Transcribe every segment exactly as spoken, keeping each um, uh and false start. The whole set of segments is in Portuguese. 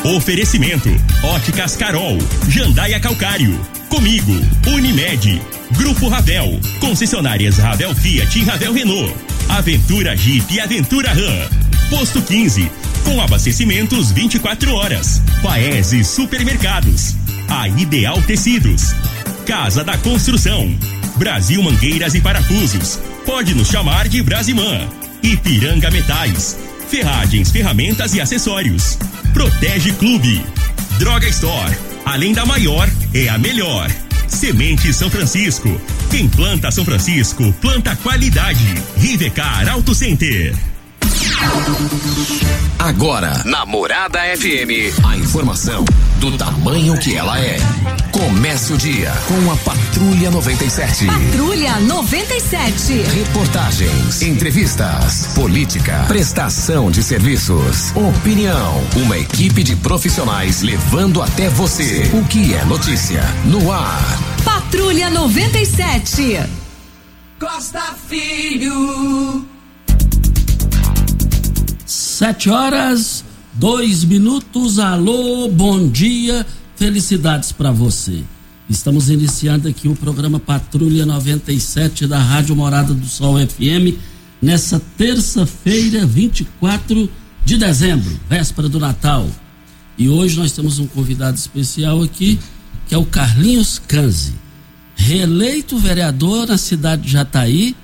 Oferecimento: Óticas Carol, Jandaia Calcário, Comigo, Unimed, Grupo Ravel, concessionárias Ravel Fiat e Ravel Renault, Aventura Jeep e Aventura Ram, Posto quinze, com abastecimentos vinte e quatro horas, Paese Supermercados, A Ideal Tecidos, Casa da Construção, Brasil Mangueiras e Parafusos, pode nos chamar de Brasimã, Ipiranga Metais, Ferragens, Ferramentas e Acessórios, Protege Clube, Droga Store, além da maior, é a melhor. Semente São Francisco, quem planta São Francisco, planta qualidade. Rivecar Auto Center. Agora, na Morada F M, a informação do tamanho que ela é. Comece o dia com a Patrulha noventa e sete. Patrulha noventa e sete. Reportagens, entrevistas, política, prestação de serviços, opinião. Uma equipe de profissionais levando até você o que é notícia no ar. Patrulha noventa e sete. Costa Filho. Sete horas, dois minutos. Alô, bom dia, felicidades para você. Estamos iniciando aqui o programa Patrulha noventa e sete da Rádio Morada do Sol F M, nessa terça-feira, vinte e quatro de dezembro, véspera do Natal. E hoje nós temos um convidado especial aqui, que é o Carlinhos Canzi, reeleito vereador na cidade de Jataí.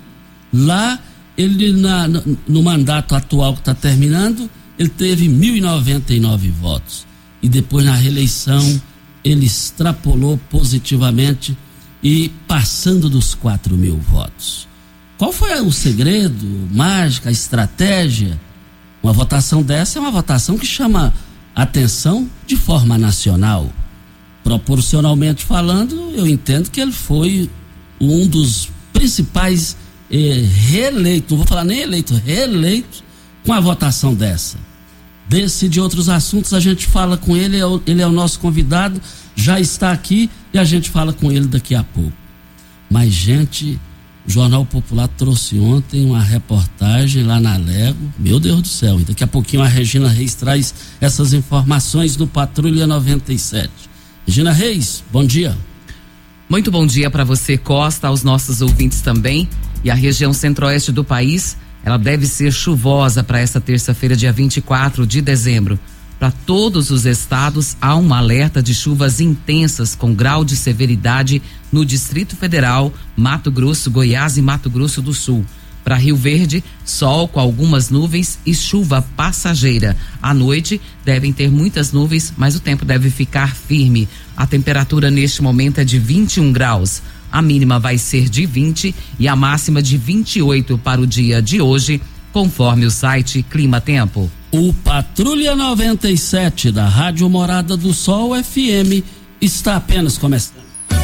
Lá ele na, no, no mandato atual que está terminando, ele teve mil e noventa e nove votos. E depois na reeleição ele extrapolou positivamente e passando dos quatro mil votos. Qual foi o segredo, mágica, a estratégia? Uma votação dessa é uma votação que chama atenção de forma nacional. Proporcionalmente falando, eu entendo que ele foi um dos principais eh, reeleitos, não vou falar nem eleito, reeleito com a votação dessa. Desse e de outros assuntos a gente fala com ele, ele é o nosso convidado, já está aqui e a gente fala com ele daqui a pouco. Mas, gente, o Jornal Popular trouxe ontem uma reportagem lá na Lego, meu Deus do céu, e daqui a pouquinho a Regina Reis traz essas informações do Patrulha noventa e sete. Regina Reis, bom dia. Muito bom dia para você, Costa, aos nossos ouvintes também. E a região centro-oeste do país, ela deve ser chuvosa para esta terça-feira, dia vinte e quatro de dezembro. Para todos os estados, há um alerta de chuvas intensas com grau de severidade no Distrito Federal, Mato Grosso, Goiás e Mato Grosso do Sul. Para Rio Verde, sol com algumas nuvens e chuva passageira. À noite, devem ter muitas nuvens, mas o tempo deve ficar firme. A temperatura neste momento é de vinte e um graus. A mínima vai ser de vinte e a máxima de vinte e oito para o dia de hoje, conforme o site Clima Tempo. O Patrulha noventa e sete da Rádio Morada do Sol F M está apenas começando.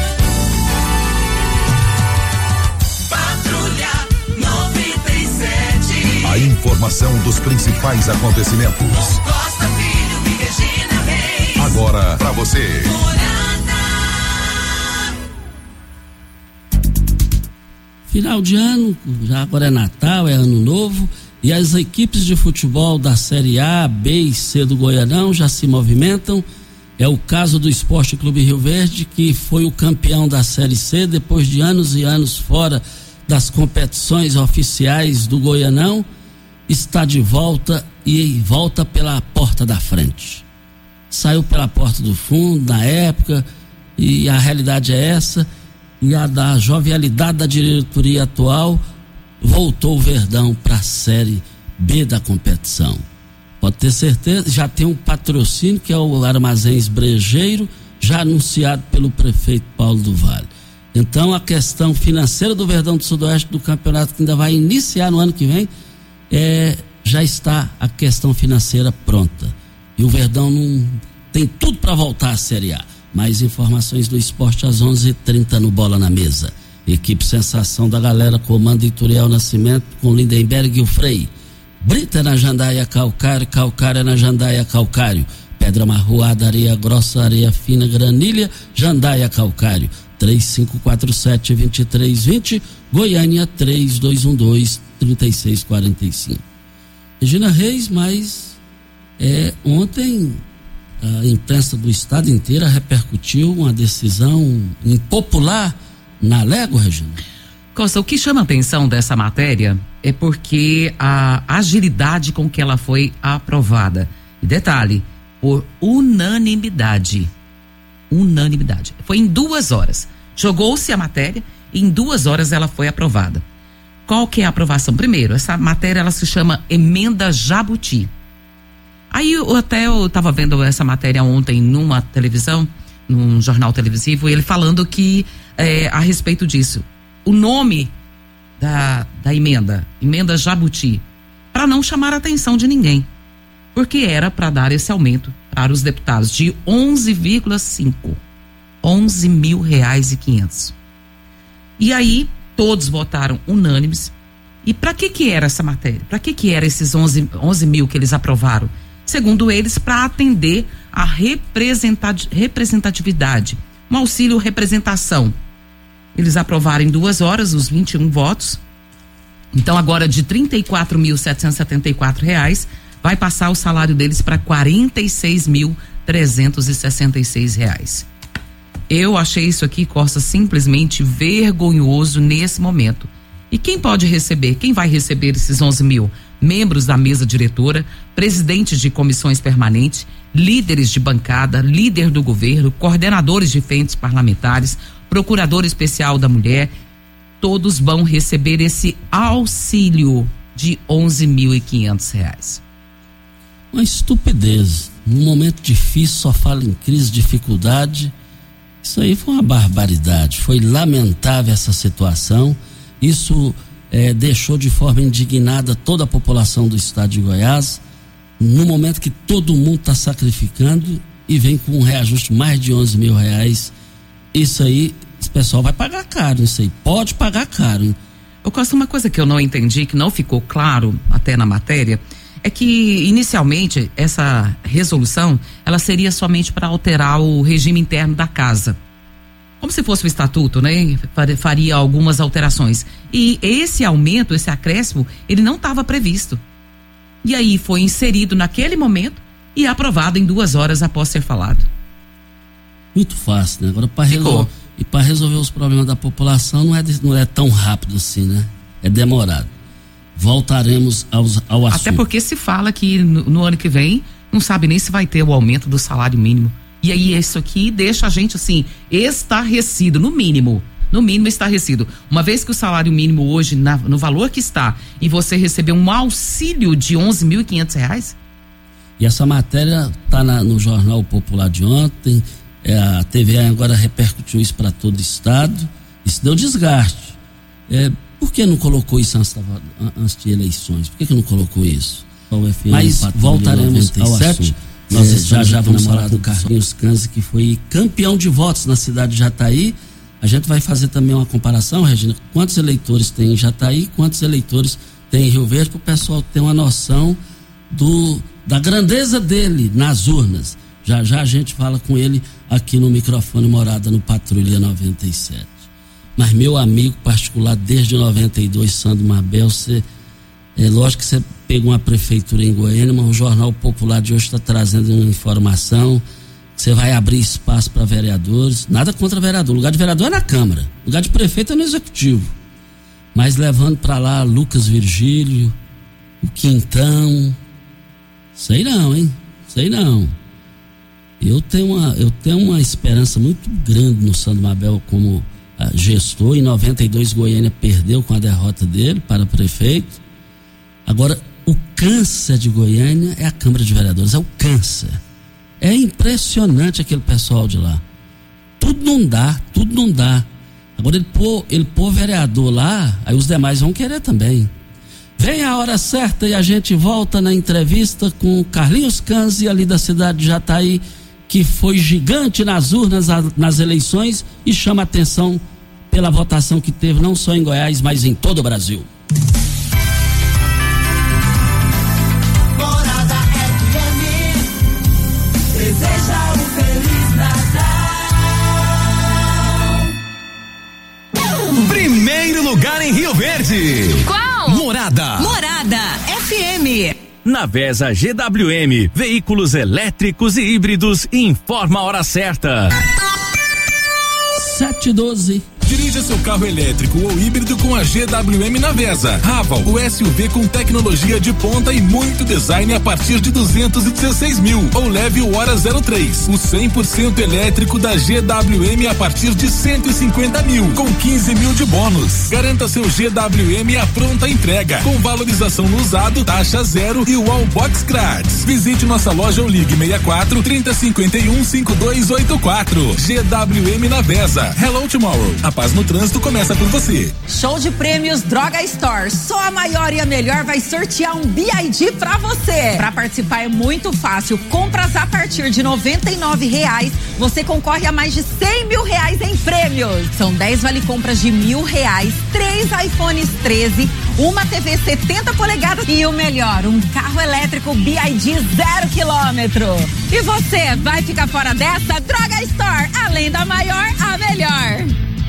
Patrulha noventa e sete. A informação dos principais acontecimentos. Costa Filho e Regina Reis. Agora para você. Final de ano, já agora é Natal, é Ano Novo, e as equipes de futebol da Série A, B e C do Goianão já se movimentam. É o caso do Esporte Clube Rio Verde, que foi o campeão da Série C depois de anos e anos fora das competições oficiais do Goianão, está de volta e volta pela porta da frente. Saiu pela porta do fundo na época, e a realidade é essa. E a da jovialidade da diretoria atual, voltou o Verdão para a Série B da competição. Pode ter certeza, já tem um patrocínio que é o Armazéns Brejeiro, já anunciado pelo prefeito Paulo do Vale. Então a questão financeira do Verdão do Sudoeste do campeonato, que ainda vai iniciar no ano que vem, é, já está a questão financeira pronta. E o Verdão não tem tudo para voltar à Série A. Mais informações do esporte às onze e trinta no Bola na Mesa. Equipe Sensação da Galera, comando Ituriel Nascimento com Lindenberg e o Frei. Brita na Jandaia Calcário, Calcário na Jandaia Calcário. Pedra marroada, areia grossa, areia fina, granilha, Jandaia Calcário. três cinco quatro sete, dois três dois zero, Goiânia três dois um dois, três seis quatro cinco. Regina Reis, mas é, ontem a imprensa do estado inteiro repercutiu uma decisão impopular na Lego, Regina. Costa, o que chama a atenção dessa matéria é porque a agilidade com que ela foi aprovada. E detalhe, por unanimidade. Unanimidade. Foi em duas horas. Jogou-se a matéria e em duas horas ela foi aprovada. Qual que é a aprovação? Primeiro, essa matéria ela se chama Emenda Jabuti. Aí eu até eu estava vendo essa matéria ontem numa televisão, num jornal televisivo, e ele falando que é, a respeito disso, o nome da, da emenda, Emenda Jabuti, para não chamar a atenção de ninguém, porque era para dar esse aumento para os deputados de onze vírgula cinco, onze mil reais e quinhentos. E aí todos votaram unânimes. E para que que era essa matéria? Para que que era esses onze mil que eles aprovaram? Segundo eles, para atender a representatividade, um auxílio representação. Eles aprovaram em duas horas os vinte e um votos. Então agora de trinta e quatro mil setecentos e setenta e quatro reais vai passar o salário deles para quarenta e seis mil trezentos e sessenta e seis reais. Eu achei isso aqui, Costa, simplesmente vergonhoso nesse momento. E quem pode receber? Quem vai receber esses onze mil? Membros da mesa diretora, presidentes de comissões permanentes, líderes de bancada, líder do governo, coordenadores de frentes parlamentares, procurador especial da mulher, todos vão receber esse auxílio de onze mil e quinhentos reais. Uma estupidez. Num momento difícil, só fala em crise, dificuldade. Isso aí foi uma barbaridade. Foi lamentável essa situação. Isso eh, deixou de forma indignada toda a população do estado de Goiás, no momento que todo mundo está sacrificando e vem com um reajuste mais de onze mil reais. Isso aí, esse pessoal vai pagar caro, isso aí, pode pagar caro, hein? Eu Costa, uma coisa que eu não entendi, que não ficou claro até na matéria, é que inicialmente essa resolução, ela seria somente para alterar o regime interno da casa. Como se fosse o estatuto, né? Faria algumas alterações. E esse aumento, esse acréscimo, ele não estava previsto. E aí foi inserido naquele momento e aprovado em duas horas após ser falado. Muito fácil, né? Agora, para resol- e para resolver os problemas da população não é, não é tão rápido assim, né? É demorado. Voltaremos aos, ao assunto. Até porque se fala que no, no ano que vem não sabe nem se vai ter o aumento do salário mínimo. E aí isso aqui deixa a gente assim, estarrecido, no mínimo, no mínimo estarrecido. Uma vez que o salário mínimo hoje, na, no valor que está, e você receber um auxílio de onze mil e quinhentos reais? E essa matéria está no Jornal Popular de ontem, é, a T V agora repercutiu isso para todo o estado, isso deu desgaste. É, por que não colocou isso antes, antes de eleições? Por que, que não colocou isso? Mas voltaremos ao assunto. Nós é, já já vamos falar do Carlinhos Canzi, que foi campeão de votos na cidade de Jataí. A gente vai fazer também uma comparação, Regina, quantos eleitores tem em Jataí, quantos eleitores tem em Rio Verde, para o pessoal ter uma noção do, da grandeza dele nas urnas. Já já a gente fala com ele aqui no microfone Morada no Patrulha noventa e sete. Mas meu amigo particular desde noventa e dois, Sandro Mabel, você... É lógico que você pegou uma prefeitura em Goiânia, mas o Jornal Popular de hoje está trazendo uma informação. Você vai abrir espaço para vereadores. Nada contra vereador. O lugar de vereador é na Câmara. O lugar de prefeito é no Executivo. Mas levando para lá Lucas Virgílio, o Quintão. Sei não, hein? Sei não. Eu tenho uma, eu tenho uma esperança muito grande no Sandro Mabel como ah, gestor. Em noventa e dois, Goiânia perdeu com a derrota dele para prefeito. Agora, o câncer de Goiânia é a Câmara de Vereadores, é o câncer. É impressionante aquele pessoal de lá. Tudo não dá, tudo não dá. Agora ele pôr, ele pôr vereador lá, aí os demais vão querer também. Vem a hora certa e a gente volta na entrevista com o Carlinhos Canzi, ali da cidade de Jataí, que foi gigante nas urnas, nas eleições, e chama atenção pela votação que teve não só em Goiás, mas em todo o Brasil. Deseja um Feliz Natal. Primeiro lugar em Rio Verde. Qual? Morada. Morada F M Navesa G W M, veículos elétricos e híbridos, informa a hora certa. sete e doze. Dirija seu carro elétrico ou híbrido com a G W M Navesa. Raval, o S U V com tecnologia de ponta e muito design a partir de duzentos e dezesseis mil. Ou leve o Hora zero três, o cem por cento elétrico da G W M a partir de cento e cinquenta mil, com quinze mil de bônus. Garanta seu G W M à pronta entrega, com valorização no usado, taxa zero e o All Box grátis. Visite nossa loja ou ligue sessenta e quatro, trinta, cinquenta e um, cinquenta e dois oitenta e quatro. G W M Navesa. Hello Tomorrow. A paz no trânsito começa por você. Show de prêmios Droga Store. Só a maior e a melhor vai sortear um B I D pra você. Pra participar é muito fácil. Compras a partir de noventa e nove reais. Você concorre a mais de cem mil reais em prêmios. São dez vale compras de mil reais, três iPhones treze, uma T V setenta polegadas e o melhor, um carro elétrico B I D zero quilômetro. E você vai ficar fora dessa? Droga Store. Além da maior, a melhor.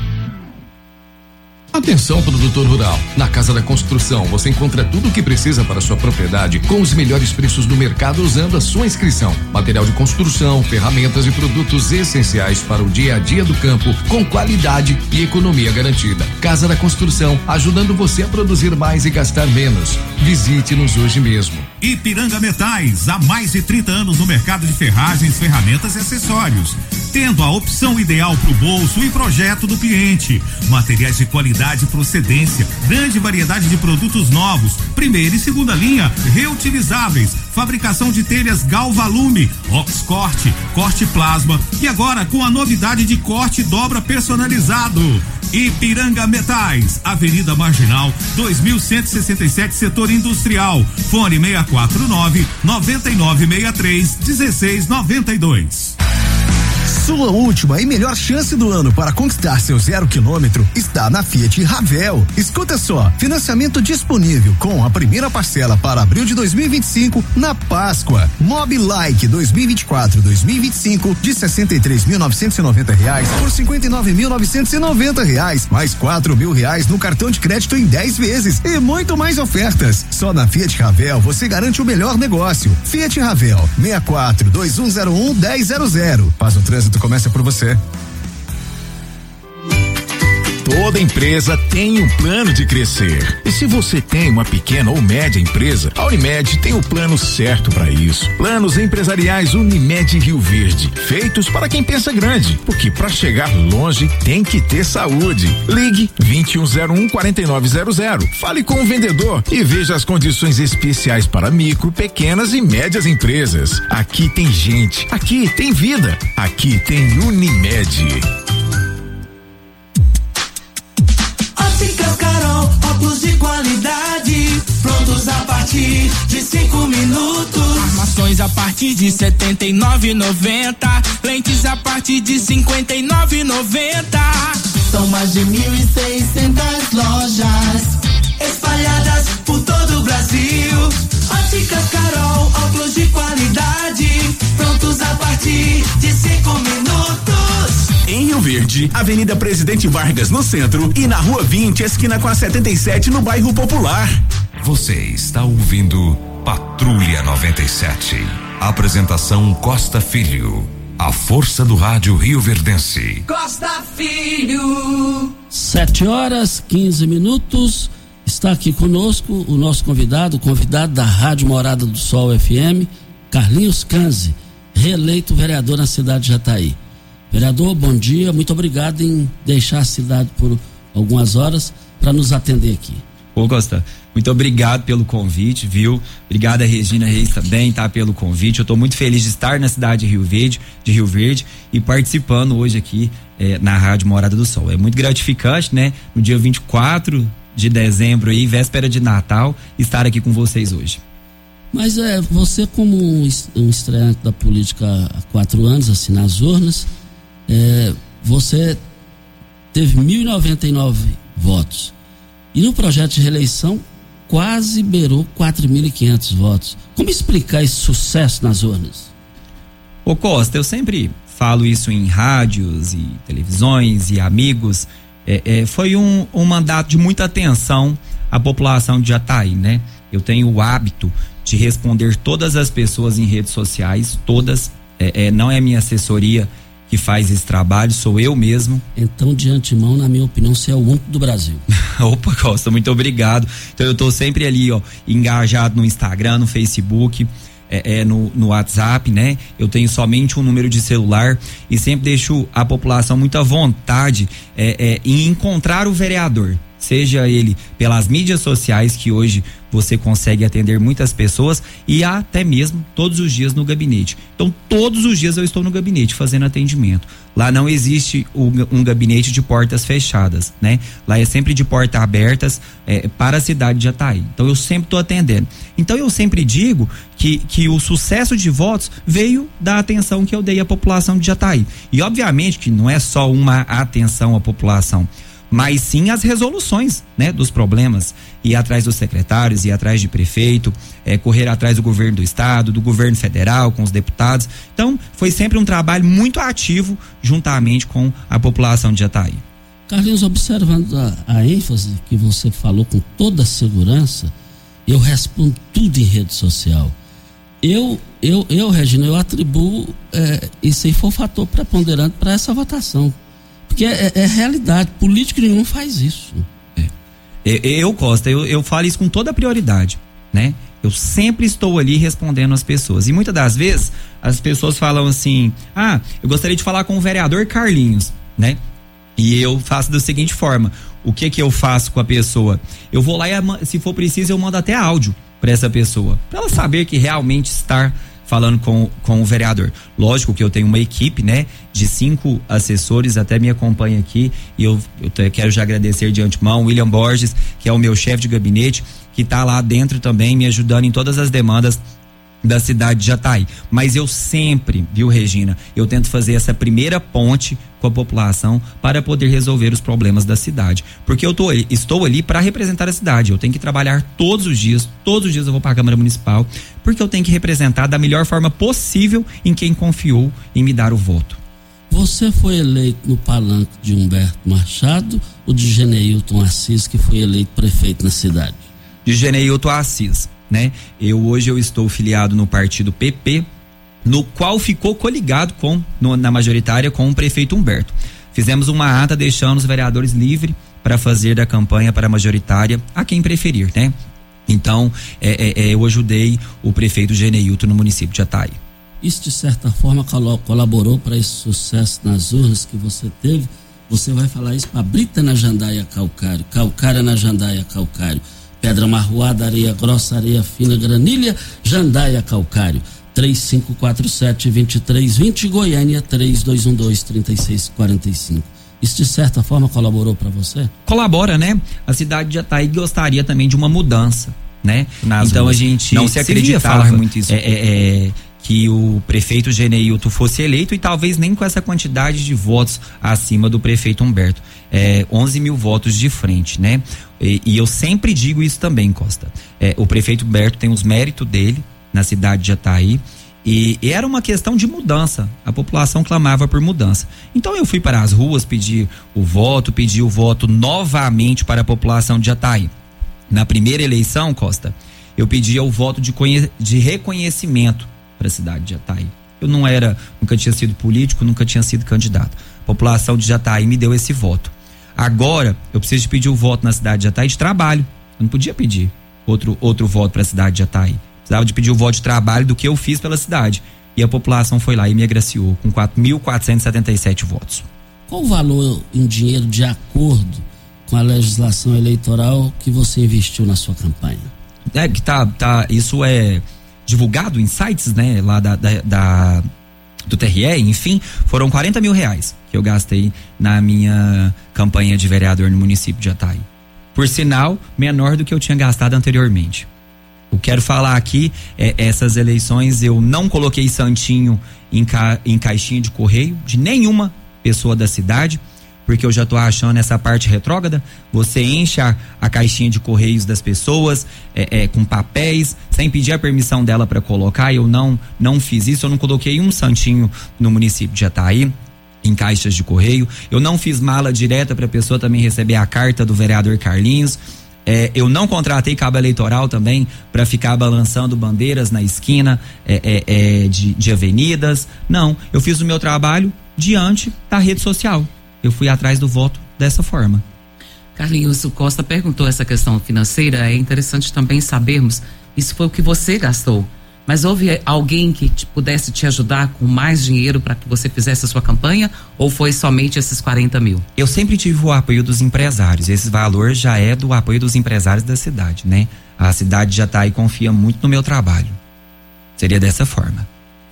Atenção, produtor rural. Na Casa da Construção você encontra tudo o que precisa para sua propriedade com os melhores preços do mercado usando a sua inscrição. Material de construção, ferramentas e produtos essenciais para o dia a dia do campo com qualidade e economia garantida. Casa da Construção, ajudando você a produzir mais e gastar menos. Visite-nos hoje mesmo. Ipiranga Metais, há mais de trinta anos no mercado de ferragens, ferramentas e acessórios, tendo a opção ideal para o bolso e projeto do cliente. Materiais de qualidade e procedência, grande variedade de produtos novos, primeira e segunda linha, reutilizáveis, fabricação de telhas Galvalume, Oxcorte, corte plasma e agora com a novidade de corte e dobra personalizado. Ipiranga Metais, Avenida Marginal, dois mil cento e sessenta e sete, Setor Industrial. Fone seis quatro nove, nove nove seis três, um seis nove dois. Sua última e melhor chance do ano para conquistar seu zero quilômetro está na Fiat Ravel. Escuta só, financiamento disponível com a primeira parcela para abril de dois mil e vinte e cinco na Páscoa. Mob Like dois mil e vinte e quatro, dois mil e vinte e cinco de sessenta e três mil novecentos e noventa reais por cinquenta e nove mil novecentos e noventa reais, mais quatro mil reais no cartão de crédito em dez vezes e muito mais ofertas. Só na Fiat Ravel você garante o melhor negócio. Fiat Ravel seis quatro, dois um zero um, um zero zero zero. Faz o trânsito começa por você. Toda empresa tem um plano de crescer. E se você tem uma pequena ou média empresa, a Unimed tem o plano certo para isso. Planos empresariais Unimed Rio Verde, feitos para quem pensa grande, porque para chegar longe tem que ter saúde. Ligue vinte e um zero um, quarenta e nove zero zero. Fale com o vendedor e veja as condições especiais para micro, pequenas e médias empresas. Aqui tem gente, aqui tem vida, aqui tem Unimed. Óticas Carol, óculos de qualidade, prontos a partir de cinco minutos. Armações a partir de setenta e nove reais e noventa centavos, lentes a partir de cinquenta e nove reais e noventa centavos. São mais de mil e seiscentas lojas espalhadas por todo o Brasil. Óticas Carol, óculos de qualidade, prontos a partir de cinco minutos. Em Rio Verde, Avenida Presidente Vargas no centro e na Rua vinte, esquina com a setenta e sete no bairro Popular. Você está ouvindo Patrulha noventa e sete. Apresentação Costa Filho. A força do rádio rioverdense. Costa Filho. Sete horas, quinze minutos. Está aqui conosco o nosso convidado, o convidado da Rádio Morada do Sol F M, Carlinhos Canzi, reeleito vereador na cidade de Jataí. Vereador, bom dia, muito obrigado em deixar a cidade por algumas horas para nos atender aqui. Ô Costa, muito obrigado pelo convite, viu? Obrigado a Regina Reis também, tá, pelo convite. Eu tô muito feliz de estar na cidade de Rio Verde, de Rio Verde e participando hoje aqui eh, na Rádio Morada do Sol. É muito gratificante, né? No dia vinte e quatro de dezembro aí, véspera de Natal, estar aqui com vocês hoje. Mas é, você como um, um estreante da política há quatro anos, assim, nas urnas, É, você teve mil e noventa e nove votos e no projeto de reeleição quase beirou quatro mil e quinhentos votos. Como explicar esse sucesso nas urnas? Ô Costa, eu sempre falo isso em rádios e televisões e amigos, é, é, foi um, um mandato de muita atenção à população de Jataí, né? Eu tenho o hábito de responder todas as pessoas em redes sociais, todas, é, é, não é minha assessoria que faz esse trabalho, sou eu mesmo. Então, de antemão, na minha opinião, você é o único do Brasil. Opa, Costa, muito obrigado. Então eu tô sempre ali, ó, engajado no Instagram, no Facebook, é, é, no, no WhatsApp, né? Eu tenho somente um número de celular e sempre deixo a população muito à vontade é, é, em encontrar o vereador. Seja ele pelas mídias sociais, que hoje você consegue atender muitas pessoas, e até mesmo todos os dias no gabinete. Então, todos os dias eu estou no gabinete fazendo atendimento. Lá não existe um gabinete de portas fechadas, né? Lá é sempre de portas abertas é, para a cidade de Jataí. Então, eu sempre estou atendendo. Então, eu sempre digo que, que o sucesso de votos veio da atenção que eu dei à população de Jataí. E, obviamente, que não é só uma atenção à população, mas sim as resoluções, né, dos problemas, ir atrás dos secretários, ir atrás de prefeito, é, correr atrás do governo do estado, do governo federal, com os deputados. Então, foi sempre um trabalho muito ativo juntamente com a população de Jataí. Carlinhos, observando a, a ênfase que você falou com toda a segurança, eu respondo tudo em rede social. Eu, eu, eu Regina, eu atribuo é, isso aí foi um fator preponderante para essa votação. Porque é, é realidade, político nenhum faz isso. É. Eu, Costa, eu, eu falo isso com toda a prioridade, né? Eu sempre estou ali respondendo às pessoas. E muitas das vezes as pessoas falam assim: ah, eu gostaria de falar com o vereador Carlinhos, né? E eu faço da seguinte forma: o que que eu faço com a pessoa? Eu vou lá e, se for preciso, eu mando até áudio para essa pessoa, para ela saber que realmente está falando com, com o vereador. Lógico que eu tenho uma equipe, né, de cinco assessores, até me acompanha aqui, e eu, eu quero já agradecer de antemão o William Borges, que é o meu chefe de gabinete, que está lá dentro também me ajudando em todas as demandas da cidade de Jataí. Mas eu sempre, viu, Regina, eu tento fazer essa primeira ponte com a população para poder resolver os problemas da cidade, porque eu tô, estou ali para representar a cidade. Eu tenho que trabalhar todos os dias, todos os dias eu vou para a Câmara Municipal, porque eu tenho que representar da melhor forma possível em quem confiou em me dar o voto. Você foi eleito no palanque de Humberto Machado ou de Geneilton Assis, que foi eleito prefeito na cidade? De Geneilton Assis, né? Eu hoje eu estou filiado no partido P P, no qual ficou coligado com, no, na majoritária com o prefeito Humberto. Fizemos uma ata deixando os vereadores livres para fazer da campanha para a majoritária a quem preferir, né? Então, é, é, eu ajudei o prefeito Geneilton no município de Jataí. Isso, de certa forma, colaborou para esse sucesso nas urnas que você teve? Você vai falar isso para Brita na Jandaia Calcário, Calcária na Jandaia Calcário, Pedra Marroada, Areia Grossa, Areia Fina, Granilha, Jandaia Calcário. três cinco quatro sete, dois três dois zero, Goiânia três dois um dois, três seis quatro cinco. Isso de certa forma colaborou para você? Colabora, né? A cidade de Jataí gostaria também de uma mudança, né? Nas então ruas. A gente não se acreditava falar muito isso. É, é, é, que o prefeito Geneilton fosse eleito, e talvez nem com essa quantidade de votos acima do prefeito Humberto. É, onze mil votos de frente, né? E, e eu sempre digo isso também, Costa. É, o prefeito Humberto tem os méritos dele na cidade de Jataí, e, e era uma questão de mudança. A população clamava por mudança. Então eu fui para as ruas pedir o voto, pedir o voto novamente para a população de Jataí. Na primeira eleição, Costa, eu pedia o voto de, conhe- de reconhecimento para a cidade de Jataí. Eu não era, nunca tinha sido político, nunca tinha sido candidato. A população de Jataí me deu esse voto. Agora, eu preciso de pedir o voto na cidade de Jataí de trabalho. Eu não podia pedir outro, outro voto para a cidade de Jataí. Precisava de pedir o voto de trabalho do que eu fiz pela cidade. E a população foi lá e me agraciou com quatro mil quatrocentos e setenta e sete votos. Qual o valor em dinheiro de acordo com a legislação eleitoral que você investiu na sua campanha? É que tá, tá, isso é divulgado em sites, né, lá da, da, da do T R E, enfim, foram quarenta mil reais que eu gastei na minha campanha de vereador no município de Jataí. Por sinal, menor do que eu tinha gastado anteriormente. Eu quero falar aqui, é, essas eleições eu não coloquei santinho em, ca, em caixinha de correio de nenhuma pessoa da cidade, porque eu já tô achando essa parte retrógrada. Você enche a, a caixinha de correios das pessoas é, é, com papéis, sem pedir a permissão dela para colocar. Eu não, não fiz isso, eu não coloquei um santinho no município de Jataí em caixas de correio. Eu não fiz mala direta para a pessoa também receber a carta do vereador Carlinhos. É, eu não contratei cabo eleitoral também para ficar balançando bandeiras na esquina é, é, é, de, de avenidas. Não, eu fiz o meu trabalho diante da rede social. Eu fui atrás do voto dessa forma. Carlinhos, o Costa perguntou essa questão financeira. É interessante também sabermos, isso foi o que você gastou. Mas houve alguém que te, pudesse te ajudar com mais dinheiro para que você fizesse a sua campanha? Ou foi somente esses quarenta mil? Eu sempre tive o apoio dos empresários. Esse valor já é do apoio dos empresários da cidade, né? A cidade já está aí, confia muito no meu trabalho. Seria dessa forma.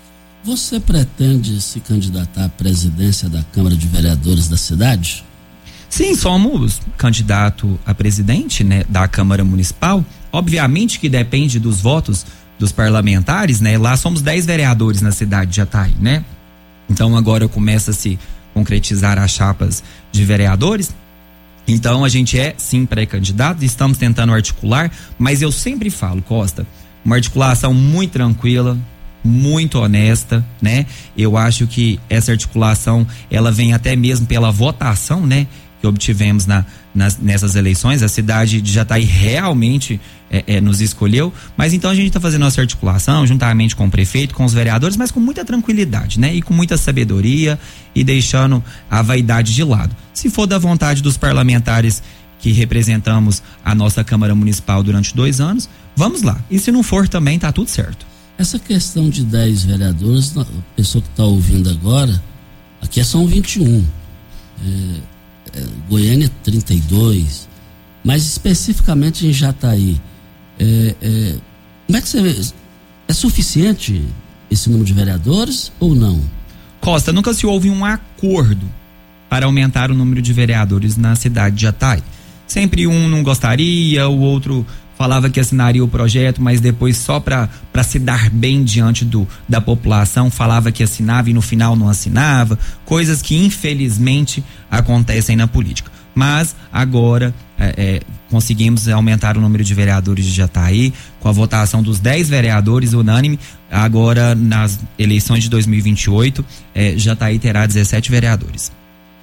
Você pretende se candidatar à presidência da Câmara de Vereadores da cidade? Sim, somos candidato a presidente, né, da Câmara Municipal. Obviamente que depende dos votos dos parlamentares, né? Lá somos dez vereadores na cidade de Jataí, né? Então agora começa a se concretizar as chapas de vereadores. Então a gente é sim pré-candidato, estamos tentando articular, mas eu sempre falo, Costa, uma articulação muito tranquila, muito honesta, né? Eu acho que essa articulação, ela vem até mesmo pela votação, né? Que obtivemos na, nas, nessas eleições. A cidade de Jataí realmente é, é, nos escolheu, mas então a gente está fazendo nossa articulação juntamente com o prefeito, com os vereadores, mas com muita tranquilidade, né? E com muita sabedoria e deixando a vaidade de lado. Se for da vontade dos parlamentares que representamos a nossa Câmara Municipal durante dois anos, vamos lá. E se não for também, tá tudo certo. Essa questão de dez vereadores, a pessoa que está ouvindo agora, aqui são vinte e um. É, É, Goiânia trinta e dois, mas especificamente em Jataí, é, é, como é que você vê? É suficiente esse número de vereadores ou não? Costa, nunca se houve um acordo para aumentar o número de vereadores na cidade de Jataí. Sempre um não gostaria, o outro falava que assinaria o projeto, mas depois só para se dar bem diante do, da população, falava que assinava e no final não assinava, coisas que infelizmente acontecem na política. Mas agora é, é, conseguimos aumentar o número de vereadores de Jataí, com a votação dos dez vereadores unânime. Agora nas eleições de dois mil e vinte e oito, é, Jataí terá dezessete vereadores.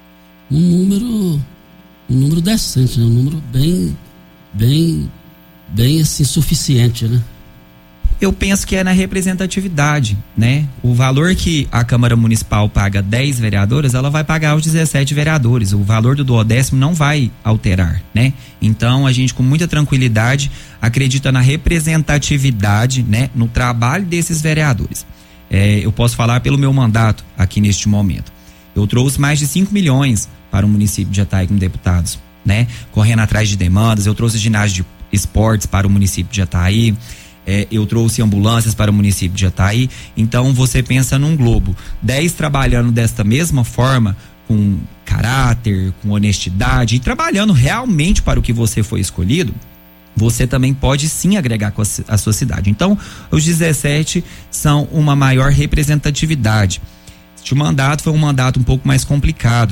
Um número, um número decente, né? Um número bem, bem bem assim, suficiente, né? Eu penso que é na representatividade, né? O valor que a Câmara Municipal paga dez vereadores, ela vai pagar os dezessete vereadores. O valor do duodécimo não vai alterar, né? Então a gente com muita tranquilidade acredita na representatividade, né? No trabalho desses vereadores. É, eu posso falar pelo meu mandato aqui neste momento. Eu trouxe mais de cinco milhões para o município de Jataí como deputados, né? Correndo atrás de demandas. Eu trouxe ginásio de esportes para o município de Jataí, é, eu trouxe ambulâncias para o município de Jataí. Então você pensa num globo, dez trabalhando desta mesma forma, com caráter, com honestidade e trabalhando realmente para o que você foi escolhido, você também pode sim agregar com a, a sua cidade. Então os dezessete são uma maior representatividade. Este mandato foi um mandato um pouco mais complicado.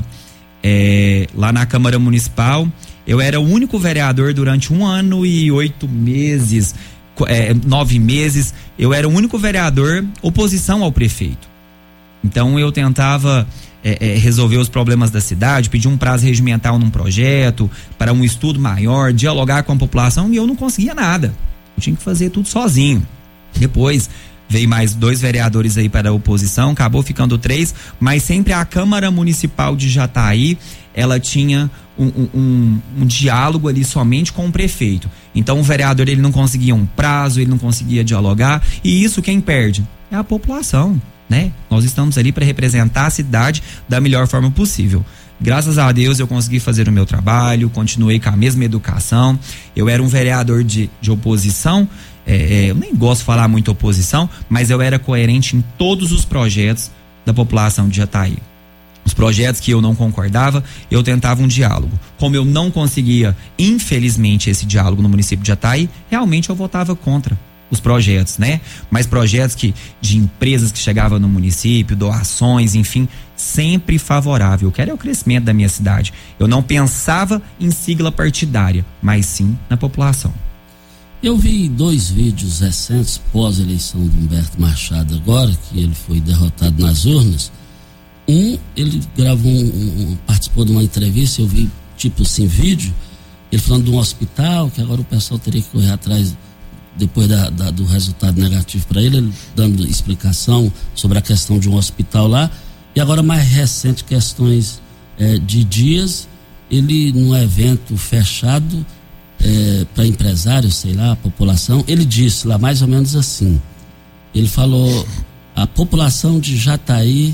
É, lá na Câmara Municipal eu era o único vereador durante um ano e oito meses, é, nove meses, eu era o único vereador oposição ao prefeito. Então eu tentava é, é, resolver os problemas da cidade, pedir um prazo regimental num projeto, para um estudo maior, dialogar com a população, e eu não conseguia nada. Eu tinha que fazer tudo sozinho. Depois veio mais dois vereadores aí para a oposição, acabou ficando três, mas sempre a Câmara Municipal de Jataí, ela tinha um, um, um, um diálogo ali somente com o prefeito. Então o vereador, ele não conseguia um prazo, ele não conseguia dialogar, e isso quem perde? É a população, né? Nós estamos ali para representar a cidade da melhor forma possível. Graças a Deus eu consegui fazer o meu trabalho, continuei com a mesma educação. Eu era um vereador de, de oposição, é, é, eu nem gosto de falar muito oposição, mas eu era coerente em todos os projetos da população de Jataí. Os projetos que eu não concordava, eu tentava um diálogo. Como eu não conseguia, infelizmente, esse diálogo no município de Jataí, realmente eu votava contra os projetos, né? Mas projetos que, de empresas que chegavam no município, doações, enfim, sempre favorável. Eu quero é o crescimento da minha cidade. Eu não pensava em sigla partidária, mas sim na população. Eu vi dois vídeos recentes pós-eleição do Humberto Machado agora, que ele foi derrotado nas urnas. Um, ele gravou, um, um, participou de uma entrevista, eu vi tipo assim, vídeo, ele falando de um hospital, que agora o pessoal teria que correr atrás depois da, da, do resultado negativo para ele, ele dando explicação sobre a questão de um hospital lá. E agora, mais recente, questões é, de dias, ele num evento fechado é, para empresários, sei lá, a população, ele disse lá mais ou menos assim, ele falou, a população de Jataí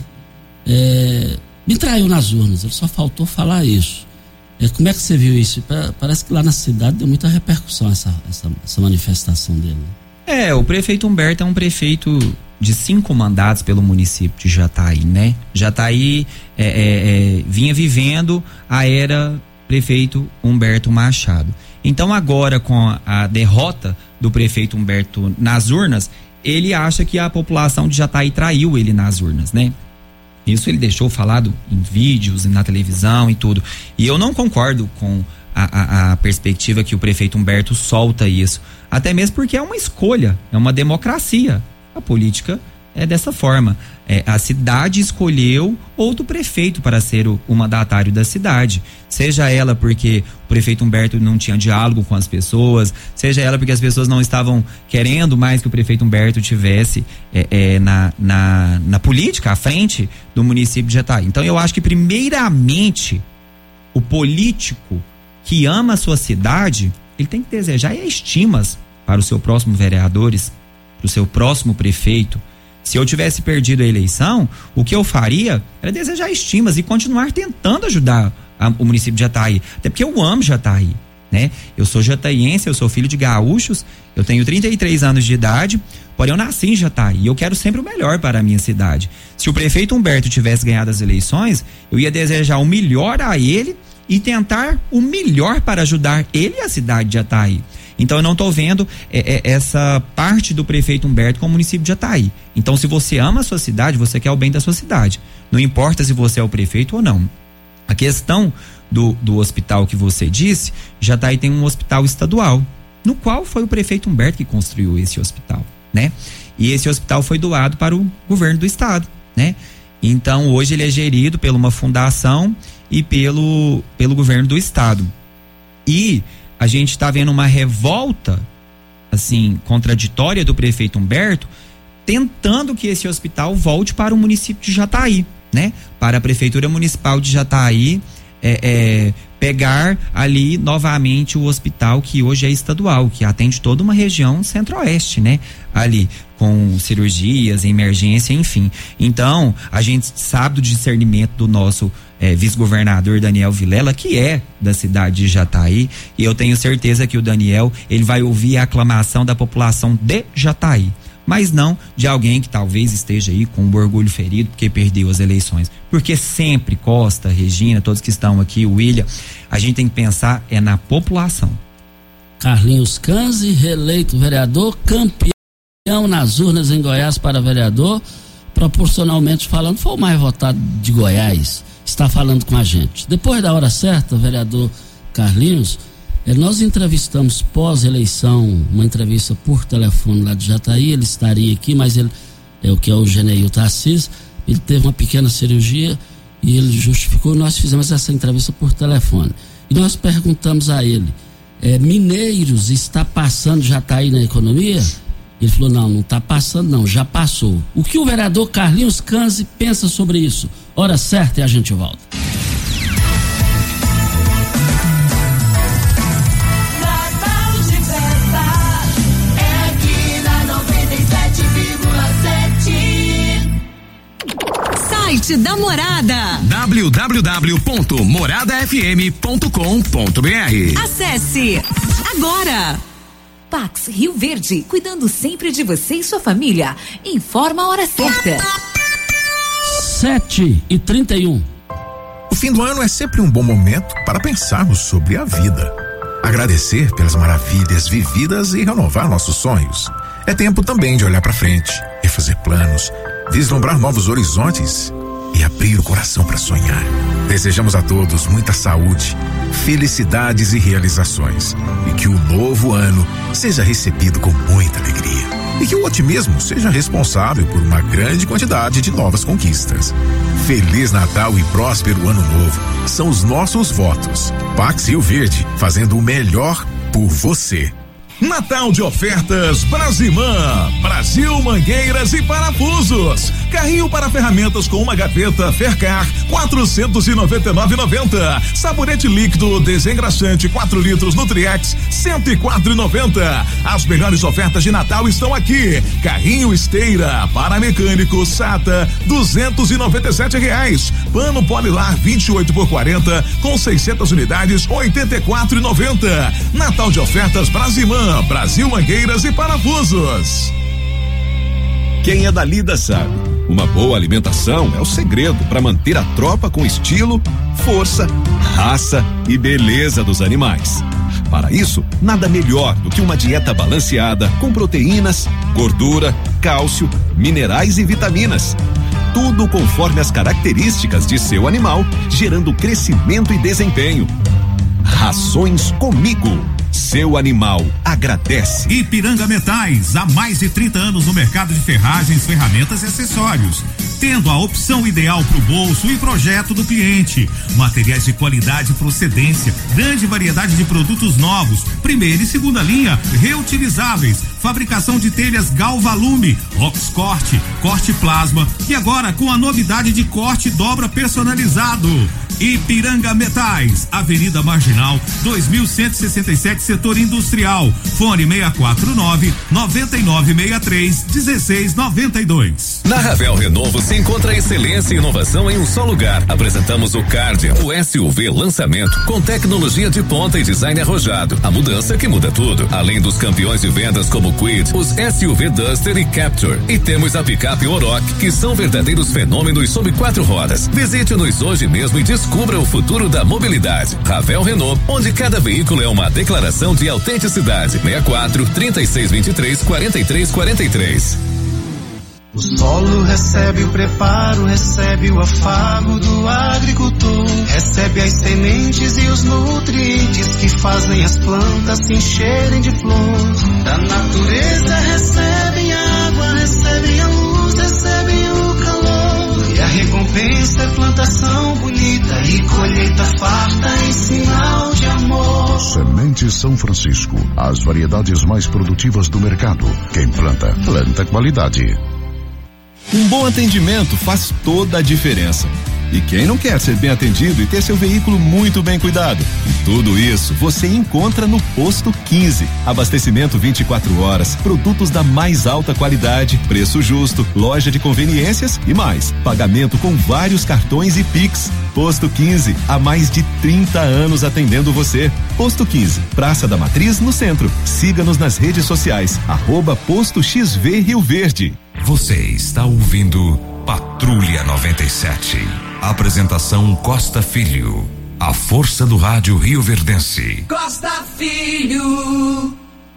é, me traiu nas urnas, ele só faltou falar isso. É, como é que você viu isso? Parece que lá na cidade deu muita repercussão essa, essa, essa manifestação dele. É, o prefeito Humberto é um prefeito de cinco mandatos pelo município de Jataí, né? Jataí é, é, é, vinha vivendo a era prefeito Humberto Machado. Então agora, com a derrota do prefeito Humberto nas urnas, ele acha que a população de Jataí traiu ele nas urnas, né? Isso ele deixou falado em vídeos, na televisão e tudo. E eu não concordo com a, a, a perspectiva que o prefeito Humberto solta isso. Até mesmo porque é uma escolha, é uma democracia. A política é dessa forma. É, a cidade escolheu outro prefeito para ser o, o mandatário da cidade. Seja ela porque o prefeito Humberto não tinha diálogo com as pessoas, seja ela porque as pessoas não estavam querendo mais que o prefeito Humberto tivesse é, é, na, na, na política à frente do município de Jataí. Então eu acho que primeiramente o político que ama a sua cidade, ele tem que desejar estimas para os seus próximos vereadores, para o seu próximo prefeito. Se eu tivesse perdido a eleição, o que eu faria era desejar estimas e continuar tentando ajudar a, o município de Jataí. Até porque eu amo Jataí, né? Eu sou jataiense, eu sou filho de gaúchos, eu tenho trinta e três anos de idade, porém eu nasci em Jataí e eu quero sempre o melhor para a minha cidade. Se o prefeito Humberto tivesse ganhado as eleições, eu ia desejar o melhor a ele e tentar o melhor para ajudar ele e a cidade de Jataí. Então eu não estou vendo é, é, essa parte do prefeito Humberto com o município de Jataí. Então, se você ama a sua cidade, você quer o bem da sua cidade. Não importa se você é o prefeito ou não. A questão do, do hospital que você disse, Jataí tem um hospital estadual, no qual foi o prefeito Humberto que construiu esse hospital, né? E esse hospital foi doado para o governo do estado, né? Então, hoje ele é gerido por uma fundação e pelo, pelo governo do estado. E a gente está vendo uma revolta, assim, contraditória do prefeito Humberto, tentando que esse hospital volte para o município de Jataí, né? Para a prefeitura municipal de Jataí é, é, pegar ali novamente o hospital que hoje é estadual, que atende toda uma região centro-oeste, né? Ali, com cirurgias, emergência, enfim. Então, a gente sabe do discernimento do nosso É, vice-governador Daniel Vilela, que é da cidade de Jataí, e eu tenho certeza que o Daniel, ele vai ouvir a aclamação da população de Jataí, mas não de alguém que talvez esteja aí com o orgulho ferido porque perdeu as eleições, porque sempre Costa, Regina, todos que estão aqui, o William, a gente tem que pensar é na população. Carlinhos Canzi, reeleito vereador, campeão nas urnas em Goiás para vereador, proporcionalmente falando, foi o mais votado de Goiás. Está falando com a gente. Depois da hora certa, vereador Carlinhos, eh, nós entrevistamos pós-eleição, uma entrevista por telefone lá de Jataí, ele estaria aqui, mas ele, é o que é o Geneilton Assis, ele teve uma pequena cirurgia e ele justificou, nós fizemos essa entrevista por telefone. E nós perguntamos a ele, eh, Mineiros está passando Jataí na economia? Ele falou, não, não está passando não, já passou. O que o vereador Carlinhos Canzi pensa sobre isso? Hora certa e a gente volta. Natal de festa é aqui na noventa e sete vírgula sete. Site da Morada. w w w ponto morada f m ponto com ponto b r. Acesse agora. Pax Rio Verde, cuidando sempre de você e sua família. Informa a hora certa. sete e trinta e um. O fim do ano é sempre um bom momento para pensarmos sobre a vida. Agradecer pelas maravilhas vividas e renovar nossos sonhos. É tempo também de olhar para frente, refazer planos, vislumbrar novos horizontes e abrir o coração para sonhar. Desejamos a todos muita saúde, felicidades e realizações, e que o novo ano seja recebido com muita alegria. e que o otimismo seja responsável por uma grande quantidade de novas conquistas. Feliz Natal e próspero Ano Novo são os nossos votos. Pax Rio Verde, fazendo o melhor por você. Natal de ofertas Brasimã, Brasil Mangueiras e Parafusos. Carrinho para ferramentas com uma gaveta Fercar, quatrocentos e noventa e nove reais e noventa centavos. Sabonete líquido desengraxante quatro litros Nutriex, cento e quatro reais e noventa centavos. As melhores ofertas de Natal estão aqui. Carrinho esteira para mecânico Sata, duzentos e noventa e sete reais. Pano Polilar vinte e oito por quarenta com seiscentas unidades, oitenta e quatro reais e noventa centavos. Natal de ofertas Brasimã, Brasil Mangueiras e Parafusos. Quem é da Lida sabe, uma boa alimentação é o segredo para manter a tropa com estilo, força, raça e beleza dos animais. Para isso, nada melhor do que uma dieta balanceada com proteínas, gordura, cálcio, minerais e vitaminas. Tudo conforme as características de seu animal, gerando crescimento e desempenho. Rações Comigo. Seu animal agradece. Ipiranga Metais, há mais de trinta anos no mercado de ferragens, ferramentas e acessórios, tendo a opção ideal para o bolso e projeto do cliente. Materiais de qualidade e procedência, grande variedade de produtos novos, primeira e segunda linha, reutilizáveis, fabricação de telhas Galvalume, Oxcorte, corte plasma e agora com a novidade de corte dobra personalizado. Ipiranga Metais, Avenida Marginal, dois mil cento e sessenta e sete, Setor Industrial. Fone seis quatro nove, nove nove seis três, um seis nove dois. Na Ravel Renault você encontra excelência e inovação em um só lugar. Apresentamos o Cardia, o S U V lançamento com tecnologia de ponta e design arrojado. A mudança que muda tudo. Além dos campeões de vendas como Quid, os S U V Duster e Capture. E temos a picape Oroch, que são verdadeiros fenômenos sob quatro rodas. Visite-nos hoje mesmo e descubra o futuro da mobilidade. Ravel Renault, onde cada veículo é uma declaração de autenticidade. seis quatro, trinta e seis vinte e três, quarenta e três quarenta e três. O solo recebe o preparo, recebe o afago do agricultor, recebe as sementes e os nutrientes que fazem as plantas se encherem de flor. Da natureza recebem água, recebem a luz, recebem o calor. E a recompensa é plantação bonita e colheita farta em sinal de amor. Sementes São Francisco, as variedades mais produtivas do mercado. Quem planta, planta qualidade. Um bom atendimento faz toda a diferença. E quem não quer ser bem atendido e ter seu veículo muito bem cuidado? E tudo isso você encontra no Posto quinze. Abastecimento vinte e quatro horas, produtos da mais alta qualidade, preço justo, loja de conveniências e mais. Pagamento com vários cartões e Pix. Posto quinze, há mais de trinta anos atendendo você. Posto quinze, Praça da Matriz, no centro. Siga-nos nas redes sociais, arroba Posto X V Rio Verde. Você está ouvindo Patrulha noventa e sete. Apresentação Costa Filho. A força do rádio rioverdense. Costa Filho.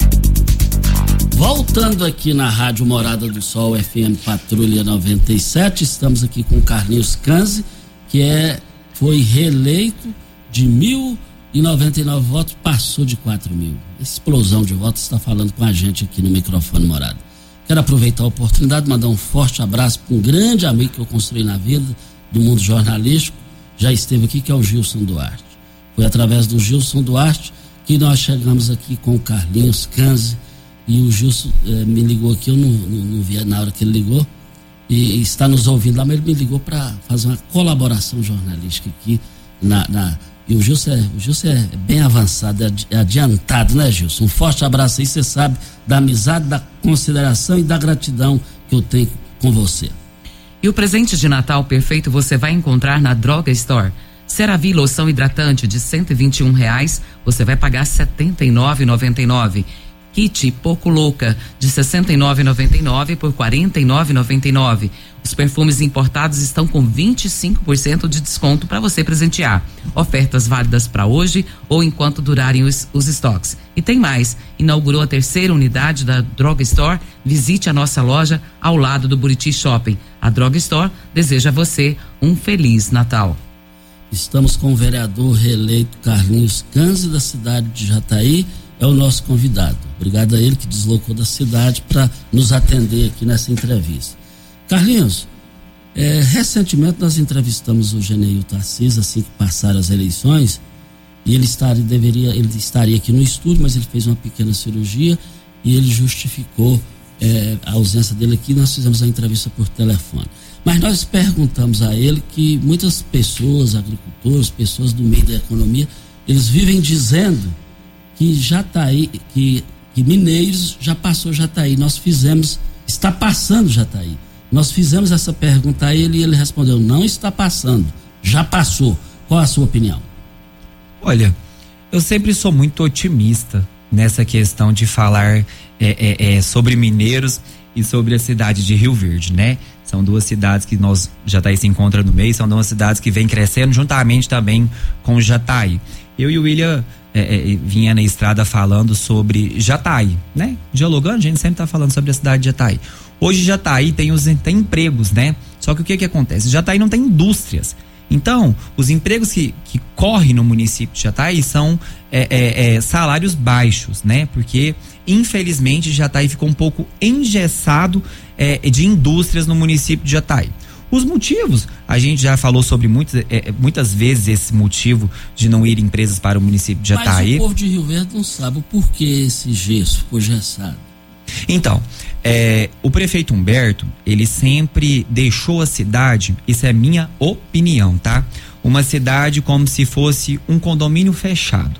Voltando aqui na Rádio Morada do Sol, F M Patrulha noventa e sete, estamos aqui com o Carlinhos Canzi, que é, foi reeleito de mil e noventa e nove votos, passou de quatro mil. Explosão de votos, está falando com a gente aqui no microfone Morada. Quero aproveitar a oportunidade de mandar um forte abraço para um grande amigo que eu construí na vida, do mundo jornalístico, já esteve aqui, que é o Gilson Duarte. Foi através do Gilson Duarte que nós chegamos aqui com o Carlinhos Canzi, e o Gilson eh, me ligou aqui, eu não, não, não vi na hora que ele ligou, e, e está nos ouvindo lá, mas ele me ligou para fazer uma colaboração jornalística aqui, na, na, e o Gilson, é, o Gilson é bem avançado, é adiantado, né, Gilson? Um forte abraço aí, você sabe da amizade, da consideração e da gratidão que eu tenho com você. E o presente de Natal perfeito você vai encontrar na Droga Store. CeraVe loção hidratante de cento e vinte e um reais, você vai pagar setenta e nove reais e noventa e nove centavos. Kit Poco Louca de sessenta e nove reais e noventa e nove centavos por quarenta e nove reais e noventa e nove centavos. Os perfumes importados estão com vinte e cinco por cento de desconto para você presentear. Ofertas válidas para hoje ou enquanto durarem os, os estoques. E tem mais, inaugurou a terceira unidade da Droga Store. Visite a nossa loja ao lado do Buriti Shopping. A Droga Store deseja a você um Feliz Natal. Estamos com o vereador reeleito Carlinhos Canzi, da cidade de Jataí, é o nosso convidado. Obrigado a ele que deslocou da cidade para nos atender aqui nessa entrevista. Carlinhos, é, recentemente nós entrevistamos o Geneilton Assis, assim que passaram as eleições, e ele estaria, deveria, ele estaria aqui no estúdio, mas ele fez uma pequena cirurgia e ele justificou é, a ausência dele aqui. Nós fizemos a entrevista por telefone. Mas nós perguntamos a ele que muitas pessoas, agricultores, pessoas do meio da economia, eles vivem dizendo que Jataí, que, que Mineiros já passou Jataí. Nós fizemos, está passando Jataí. Nós fizemos essa pergunta a ele e ele respondeu, não está passando, já passou. Qual a sua opinião? Olha, eu sempre sou muito otimista nessa questão de falar é, é, é, sobre Mineiros e sobre a cidade de Rio Verde, né? São duas cidades que nós, Jataí se encontra no meio, são duas cidades que vêm crescendo juntamente também com Jataí. Eu e o William é, é, vinha na estrada falando sobre Jataí, né? Dialogando, a gente sempre tá falando sobre a cidade de Jataí. Hoje Jataí tem, os, tem empregos, né? Só que o que que acontece? Jataí não tem indústrias. Então, os empregos que, que correm no município de Jataí são é, é, é, salários baixos, né? Porque, infelizmente, Jataí ficou um pouco engessado é, de indústrias no município de Jataí. Os motivos, a gente já falou sobre muitas, é, muitas vezes esse motivo de não ir empresas para o município de Jataí. Mas o povo de Rio Verde não sabe o porquê esse gesso ficou gessado. Então, é, o prefeito Humberto, ele sempre deixou a cidade, isso é minha opinião, tá? Uma cidade como se fosse um condomínio fechado.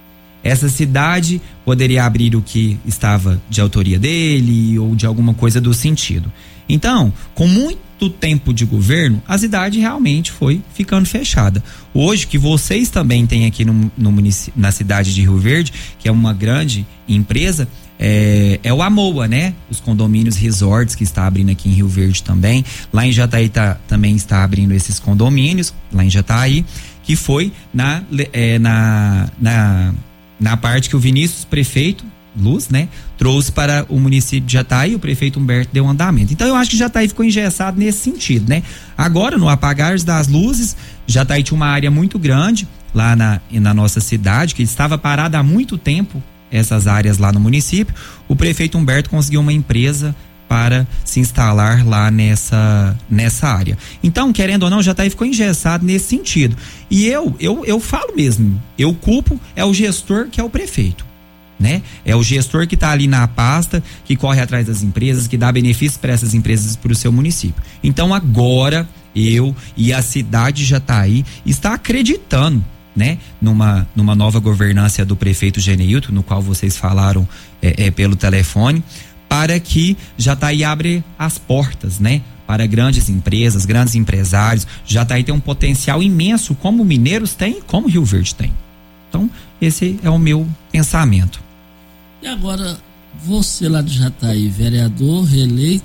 Essa cidade poderia abrir o que estava de autoria dele ou de alguma coisa do sentido. Então, com muito tempo de governo, a cidade realmente foi ficando fechada. Hoje, que vocês também têm aqui no, no município, na cidade de Rio Verde, que é uma grande empresa, É, é o Amoa, né? Os condomínios resorts que está abrindo aqui em Rio Verde também. Lá em Jataí tá, também está abrindo esses condomínios, lá em Jataí, que foi na, é, na, na, na parte que o Vinícius, prefeito, Luz, né? Trouxe para o município de Jataí, o prefeito Humberto deu andamento. Então eu acho que Jataí ficou engessado nesse sentido, né? Agora, no apagar das luzes, Jataí tinha uma área muito grande lá na, na nossa cidade, que estava parada há muito tempo, essas áreas lá no município. O prefeito Humberto conseguiu uma empresa para se instalar lá nessa, nessa área. Então, querendo ou não, Jataí ficou engessado nesse sentido. E eu, eu, eu falo mesmo, eu culpo é o gestor que é o prefeito, né? É o gestor que está ali na pasta, que corre atrás das empresas, que dá benefícios para essas empresas para o seu município. Então, agora, eu e a cidade de Jataí está acreditando, né, numa, numa nova governança do prefeito Geneilton, no qual vocês falaram é, é, pelo telefone, para que Jataí abre as portas, né, para grandes empresas, grandes empresários. Jataí tem um potencial imenso, como Mineiros tem, como Rio Verde tem. Então, esse é o meu pensamento. E agora, você lá de Jataí, vereador reeleito,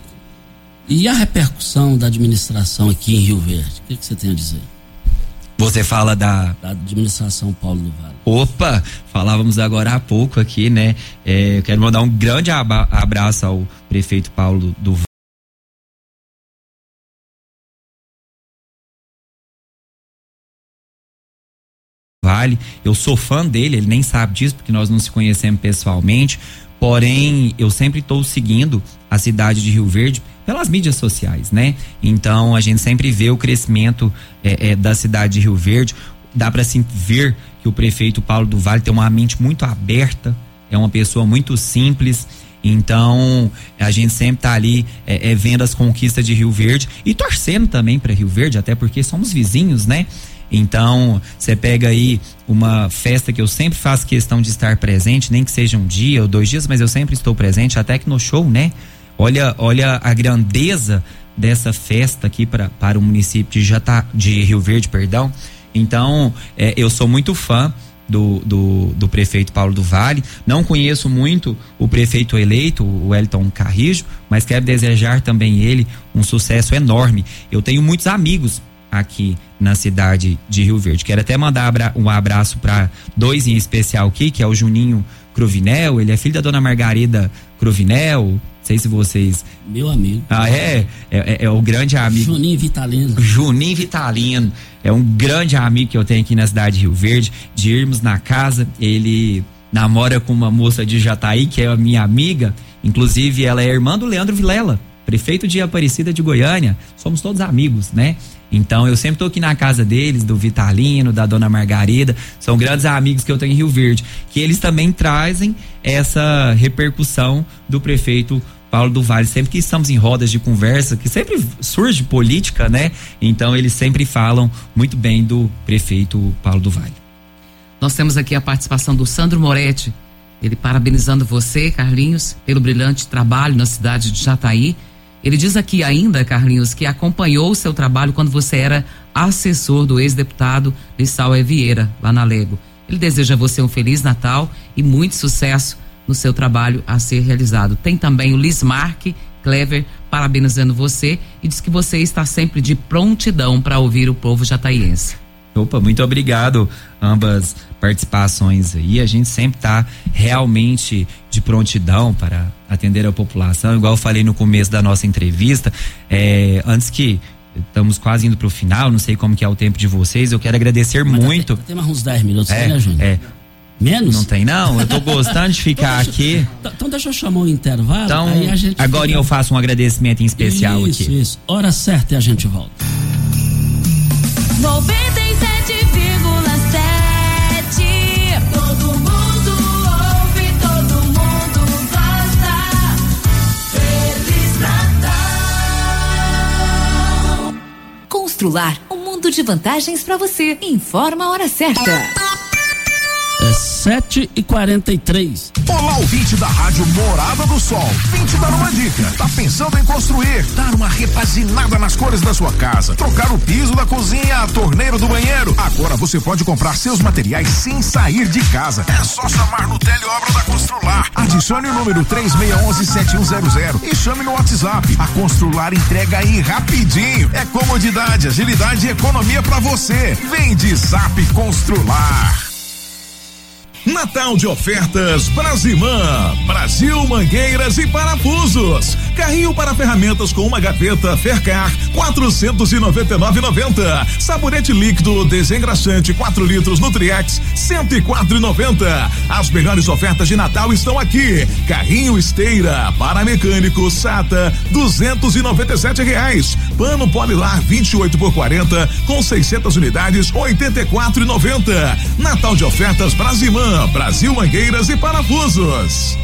e a repercussão da administração aqui em Rio Verde? O que, que você tem a dizer? Você fala da... da administração Paulo do Vale. Opa, falávamos agora há pouco aqui, né? É, eu quero mandar um grande abraço ao prefeito Paulo do Vale. Eu sou fã dele, ele nem sabe disso porque nós não se conhecemos pessoalmente, porém eu sempre estou seguindo a cidade de Rio Verde pelas mídias sociais, né? Então a gente sempre vê o crescimento é, é, da cidade de Rio Verde. Dá para assim, ver que o prefeito Paulo do Vale tem uma mente muito aberta, é uma pessoa muito simples. Então a gente sempre tá ali é, é, vendo as conquistas de Rio Verde e torcendo também para Rio Verde, até porque somos vizinhos, né? Então, você pega aí uma festa que eu sempre faço questão de estar presente, nem que seja um dia ou dois dias, mas eu sempre estou presente, até que no show, né? Olha, olha a grandeza dessa festa aqui pra, para o município de, Jata, de Rio Verde, perdão. Então, é, eu sou muito fã do, do, do prefeito Paulo do Vale. Não conheço muito o prefeito eleito, o Wellington Carrijo, mas quero desejar também ele um sucesso enorme. Eu tenho muitos amigos aqui na cidade de Rio Verde. Quero até mandar um abraço para dois em especial aqui, que é o Juninho Cruvinel, ele é filho da dona Margarida Cruvinel, não sei se vocês... Meu amigo. Ah, é? É, é, é o grande amigo. Juninho Vitalino. Juninho Vitalino, é um grande amigo que eu tenho aqui na cidade de Rio Verde, de irmos na casa, ele namora com uma moça de Jataí, que é a minha amiga, inclusive ela é irmã do Leandro Vilela, prefeito de Aparecida de Goiânia, somos todos amigos, né? Então eu sempre tô aqui na casa deles, do Vitalino, da Dona Margarida, são grandes amigos que eu tenho em Rio Verde, que eles também trazem essa repercussão do prefeito Paulo do Vale, sempre que estamos em rodas de conversa, que sempre surge política, né? Então eles sempre falam muito bem do prefeito Paulo do Vale. Nós temos aqui a participação do Sandro Moretti, ele parabenizando você, Carlinhos, pelo brilhante trabalho na cidade de Jataí. Ele diz aqui ainda, Carlinhos, que acompanhou o seu trabalho quando você era assessor do ex-deputado Lissau Vieira, lá na Lego. Ele deseja a você um Feliz Natal e muito sucesso no seu trabalho a ser realizado. Tem também o Lismark Clever parabenizando você e diz que você está sempre de prontidão para ouvir o povo jataiense. Opa, muito obrigado, ambas participações aí, a gente sempre tá realmente de prontidão para atender a população, igual eu falei no começo da nossa entrevista, é, antes que estamos quase indo pro final, não sei como que é o tempo de vocês, eu quero agradecer Mas muito. Tem, tem mais uns dez minutos, é, né, Júnior? É. Menos? Não tem não, eu tô gostando de ficar então deixa, aqui. Então deixa eu chamar um intervalo, então, aí a gente agora fica... eu faço um agradecimento em especial isso, aqui. Isso, isso. Hora certa e a gente volta. noventa e sete vírgula sete. Todo mundo ouve, todo mundo gosta. Feliz Natal. Constrular um mundo de vantagens para você. Informa a hora certa. É sete e quarenta e três. Olá, ouvinte da Rádio Morada do Sol. Vim te dar uma dica. Tá pensando em construir, dar uma repaginada nas cores da sua casa, trocar o piso da cozinha, a torneira do banheiro? Agora você pode comprar seus materiais sem sair de casa. É só chamar no Teleobra da Constrular. Adicione o número três seis um um sete um zero zero e chame no WhatsApp. A Constrular entrega aí rapidinho. É comodidade, agilidade e economia pra você. Vem de Zap Constrular. Natal de ofertas Brasimã, Brasil Mangueiras e Parafusos. Carrinho para ferramentas com uma gaveta Fercar, quatrocentos e noventa e nove reais e noventa centavos. Sabonete líquido desengraxante quatro litros Nutriex, cento e quatro reais e noventa centavos. As melhores ofertas de Natal estão aqui. Carrinho esteira para mecânico Sata, duzentos e noventa e sete reais. Pano Polilar vinte e oito por quarenta com seiscentas unidades, oitenta e quatro reais e noventa centavos. Natal de ofertas Brasimã, Brasil Mangueiras e Parafusos.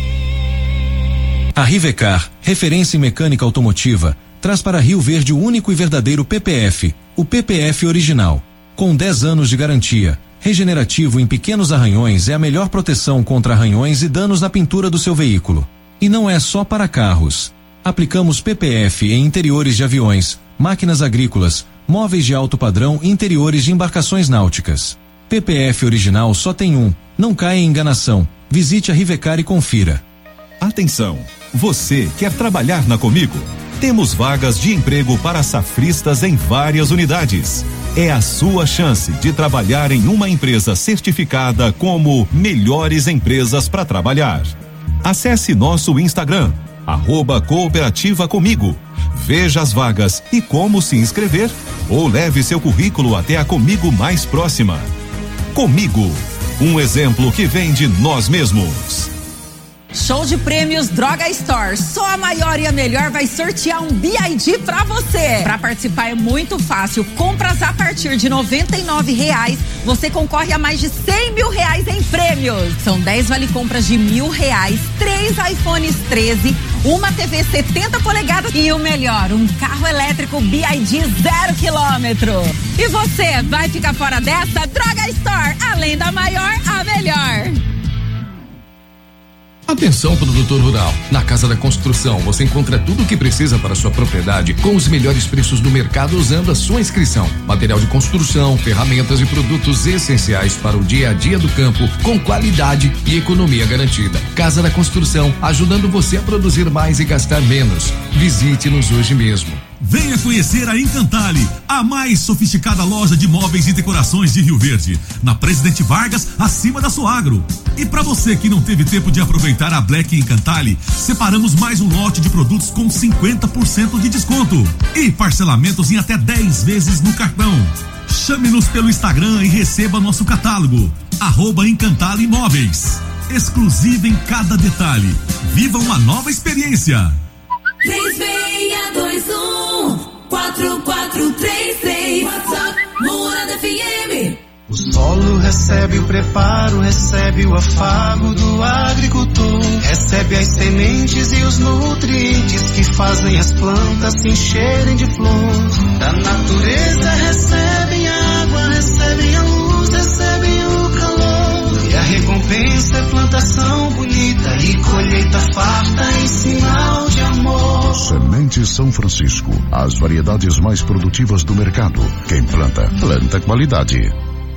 A Rivecar, referência em mecânica automotiva, traz para Rio Verde o único e verdadeiro P P F, o P P F original. Com dez anos de garantia, regenerativo em pequenos arranhões é a melhor proteção contra arranhões e danos na pintura do seu veículo. E não é só para carros. Aplicamos P P F em interiores de aviões, máquinas agrícolas, móveis de alto padrão e interiores de embarcações náuticas. P P F original só tem um. Não caia em enganação. Visite a Rivecar e confira. Atenção! Você quer trabalhar na Comigo? Temos vagas de emprego para safristas em várias unidades. É a sua chance de trabalhar em uma empresa certificada como Melhores Empresas para Trabalhar. Acesse nosso Instagram, arroba Cooperativa Comigo. Veja as vagas e como se inscrever, ou leve seu currículo até a Comigo mais próxima. Comigo, um exemplo que vem de nós mesmos. Show de prêmios Droga Store. Só a maior e a melhor vai sortear um B I D pra você. Pra participar é muito fácil. Compras a partir de noventa e nove reais. Você concorre a mais de cem mil reais em prêmios. São dez vale compras de mil reais, três iPhones treze, uma T V setenta polegadas e o melhor, um carro elétrico B I D zero quilômetro. E você vai ficar fora dessa? Droga Store, além da maior, a melhor. Atenção, produtor rural. Na Casa da Construção você encontra tudo o que precisa para sua propriedade com os melhores preços do mercado usando a sua inscrição. Material de construção, ferramentas e produtos essenciais para o dia a dia do campo com qualidade e economia garantida. Casa da Construção, ajudando você a produzir mais e gastar menos. Visite-nos hoje mesmo. Venha conhecer a Encantale, a mais sofisticada loja de móveis e decorações de Rio Verde, na Presidente Vargas, acima da Soagro. E para você que não teve tempo de aproveitar a Black Encantale, separamos mais um lote de produtos com cinquenta por cento de desconto e parcelamentos em até dez vezes no cartão. Chame-nos pelo Instagram e receba nosso catálogo, arroba Encantale Imóveis. exclusiva em cada detalhe. Viva uma nova experiência. três seis dois um quatro quatro três seis WhatsApp Morada F M. O solo recebe o preparo, recebe o afago do agricultor, recebe as sementes e os nutrientes que fazem as plantas se encherem de flor. Da natureza recebem a água, recebem a luz, recebem o calor. E a recompensa é plantação bonita e colheita farta em sinal de amor. Sementes São Francisco, as variedades mais produtivas do mercado. Quem planta, planta qualidade.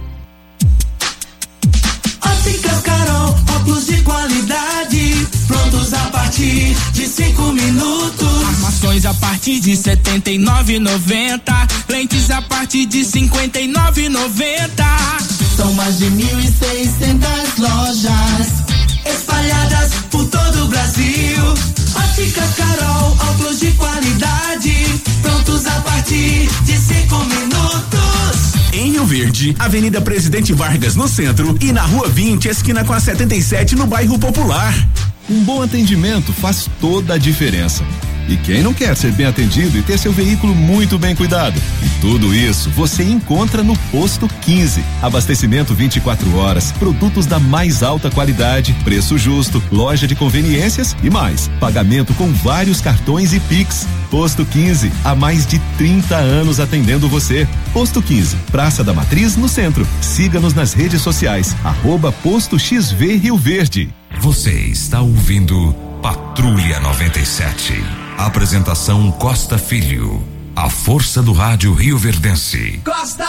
Óticas Carol, óculos de qualidade, prontos a partir de cinco minutos. Armações a partir de setenta e nove e noventa, lentes a partir de cinquenta e nove e noventa. São mais de mil e seiscentas lojas espalhadas por todo o Brasil. Óticas Carol, óculos de qualidade, prontos a partir de cinco minutos. Em Rio Verde, Avenida Presidente Vargas no centro e na Rua vinte, esquina com a setenta e sete no bairro Popular. Um bom atendimento faz toda a diferença. E quem não quer ser bem atendido e ter seu veículo muito bem cuidado? E tudo isso você encontra no Posto quinze. Abastecimento vinte e quatro horas, produtos da mais alta qualidade, preço justo, loja de conveniências e mais. Pagamento com vários cartões e Pix. Posto quinze, há mais de trinta anos atendendo você. Posto quinze, Praça da Matriz, no centro. Siga-nos nas redes sociais, arroba Posto X V Rio Verde. Você está ouvindo Patrulha noventa e sete. Apresentação Costa Filho. A força do rádio rioverdense. Costa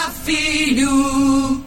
Filho.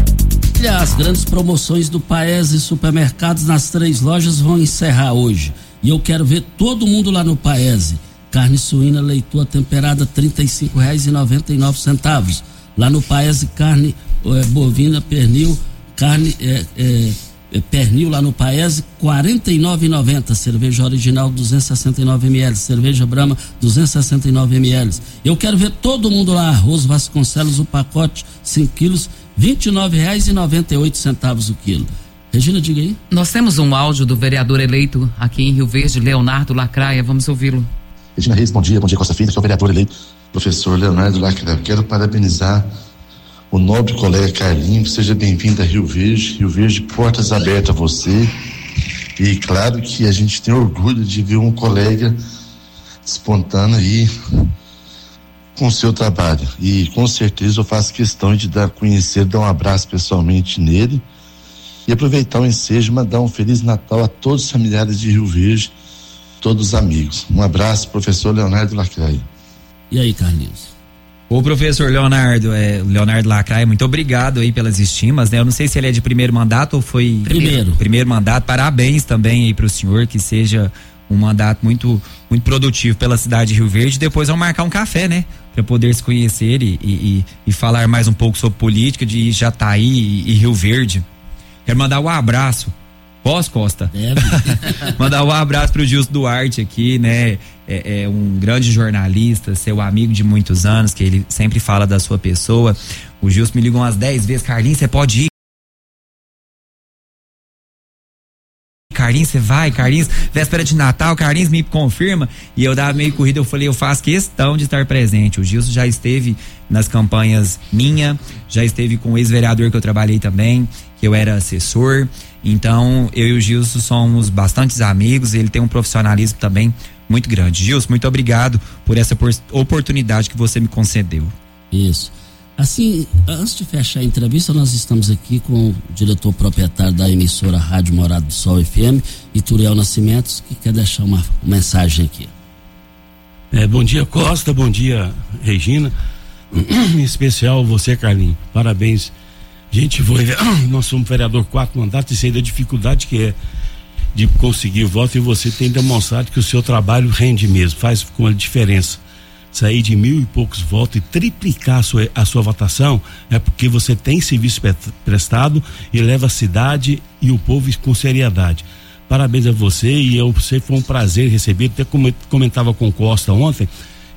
As grandes promoções do Paese Supermercados nas três lojas vão encerrar hoje. E eu quero ver todo mundo lá no Paese. Carne suína leitoa temperada trinta e cinco reais e noventa e nove centavos. Lá no Paese, carne é, bovina, pernil, carne é, é, é, pernil lá no Paese, quarenta e nove reais e noventa. Cerveja original duzentos e sessenta e nove mililitros, cerveja Brahma duzentos e sessenta e nove mililitros. Eu quero ver todo mundo lá. Arroz Vasconcelos, o pacote cinco quilos, vinte e nove reais e noventa e oito centavos o quilo. Regina, diga aí. Nós temos um áudio do vereador eleito aqui em Rio Verde, Leonardo Lacraia. Vamos ouvi-lo. Regina Reis, bom dia, bom dia Costa Filho, que é o vereador eleito, professor Leonardo Lacraia. Quero parabenizar o nobre colega Carlinho, seja bem-vindo a Rio Verde, Rio Verde, portas abertas a você, e claro que a gente tem orgulho de ver um colega despontando aí com o seu trabalho, e com certeza eu faço questão de dar a conhecer, dar um abraço pessoalmente nele, e aproveitar o ensejo, mandar um Feliz Natal a todos os familiares de Rio Verde, todos os amigos. Um abraço, professor Leonardo Lacraia. E aí, Carlinhos? Ô professor Leonardo, é, Leonardo Lacraia, muito obrigado aí pelas estimas, né? Eu não sei se ele é de primeiro mandato ou foi... Primeiro. Primeiro mandato, parabéns também aí pro senhor, que seja um mandato muito, muito produtivo pela cidade de Rio Verde. Depois vamos marcar um café, né? Pra poder se conhecer e, e, e falar mais um pouco sobre política de Jataí e, e Rio Verde. Quero mandar um abraço. Posso, Costa? Deve. Mandar um abraço pro Gilson Duarte aqui, né? É, é um grande jornalista, seu amigo de muitos anos, que ele sempre fala da sua pessoa. O Gilson me ligou umas dez vezes: Carlinhos, você pode ir? Carlinhos, você vai? Carlinhos, véspera de Natal, Carlinhos me confirma. E eu dava meio corrida, eu falei, eu faço questão de estar presente. O Gilson já esteve nas campanhas minha, já esteve com o ex-vereador que eu trabalhei também, que eu era assessor. Então, eu e o Gilson somos bastantes amigos, ele tem um profissionalismo também muito grande. Gilson, muito obrigado por essa oportunidade que você me concedeu. Isso. Assim, antes de fechar a entrevista, nós estamos aqui com o diretor proprietário da emissora Rádio Morada do Sol F M, Ituriel Nascimentos, que quer deixar uma mensagem aqui. É, bom dia, Costa, bom dia, Regina, em especial você, Carlinhos, parabéns. Gente, foi, nós somos vereador quatro mandatos e sei da dificuldade que é de conseguir voto, e você tem demonstrado que o seu trabalho rende mesmo, faz com a diferença. Sair de mil e poucos votos e triplicar a sua, a sua votação é porque você tem serviço prestado e leva a cidade e o povo com seriedade. Parabéns a você, e eu sei, foi um prazer receber, até comentava com o Costa ontem,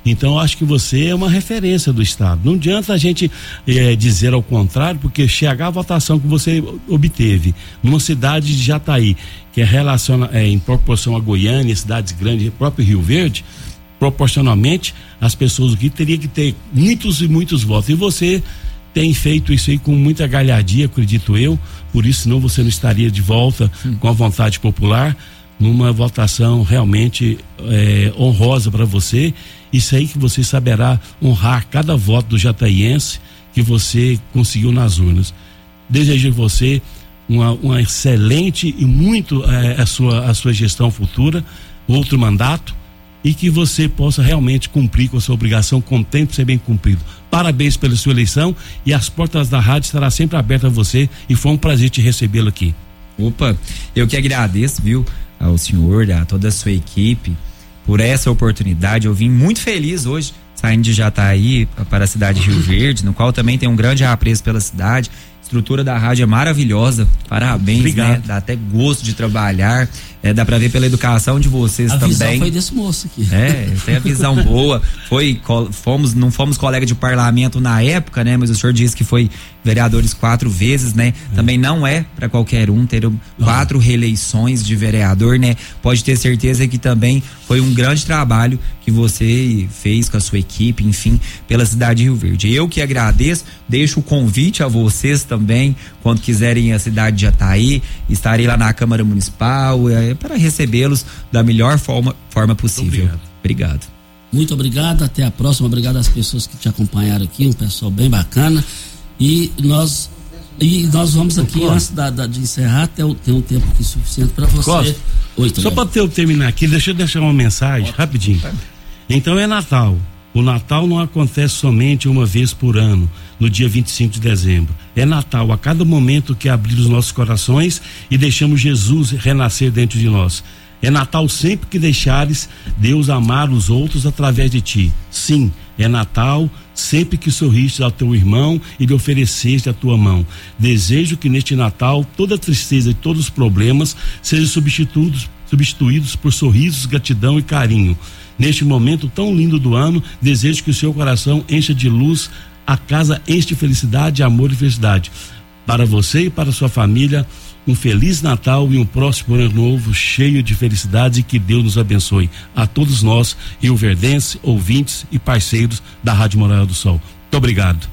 Então eu acho que você é uma referência do estado. Não adianta a gente eh, dizer ao contrário, porque chegar a votação que você obteve numa cidade de Jataí, que é relaciona é, em proporção a Goiânia, cidades grandes, próprio Rio Verde, proporcionalmente as pessoas aqui teriam que ter muitos e muitos votos. E você tem feito isso aí com muita galhardia, acredito eu, por isso senão você não estaria de volta hum. com a vontade popular, numa votação realmente é, honrosa para você. Isso aí que você saberá honrar cada voto do jataiense que você conseguiu nas urnas. Desejo a você uma, uma excelente e muito é, a, sua, a sua gestão futura, outro mandato, e que você possa realmente cumprir com a sua obrigação com o tempo ser bem cumprido. Parabéns pela sua eleição e as portas da rádio estarão sempre abertas a você e foi um prazer te recebê-lo aqui. Opa, eu que agradeço, viu, ao senhor, a toda a sua equipe por essa oportunidade. Eu vim muito feliz hoje, saindo de Jataí para a cidade de Rio Verde, no qual também tem um grande apreço pela cidade. A estrutura da rádio é maravilhosa, parabéns, Obrigado. né? Dá até gosto de trabalhar, é, dá pra ver pela educação de vocês a também. A visão foi desse moço aqui. É, tem a visão boa, foi, fomos, não fomos colega de parlamento na época, né? Mas o senhor disse que foi vereadores quatro vezes, né? É. Também não é para qualquer um ter quatro reeleições de vereador, né? Pode ter certeza que também foi um grande trabalho que você fez com a sua equipe, enfim, pela cidade de Rio Verde. Eu que agradeço, deixo o convite a vocês também, quando quiserem ir à cidade de Jataí, estarei lá na Câmara Municipal é, para recebê-los da melhor forma, forma possível. Obrigado. obrigado. Muito obrigado, até a próxima. Obrigado às pessoas que te acompanharam aqui, um pessoal bem bacana. E nós e nós vamos aqui, Costa. antes da, da, de encerrar, até tem um tempo aqui suficiente para você. Costa, Oi, só para eu terminar aqui, deixa eu deixar uma mensagem rapidinho. Então é Natal. O Natal não acontece somente uma vez por ano, no dia vinte e cinco de dezembro. É Natal a cada momento que abrir os nossos corações e deixamos Jesus renascer dentro de nós. É Natal sempre que deixares Deus amar os outros através de ti. Sim, é Natal sempre que sorriste ao teu irmão e lhe ofereceste a tua mão. Desejo que neste Natal toda tristeza e todos os problemas sejam substituídos, substituídos por sorrisos, gratidão e carinho. Neste momento tão lindo do ano, desejo que o seu coração encha de luz, a casa enche de felicidade, amor e felicidade. Para você e para sua família, um Feliz Natal e um próximo ano novo cheio de felicidades e que Deus nos abençoe. A todos nós, rioverdenses, ouvintes e parceiros da Rádio Morada do Sol. Muito obrigado.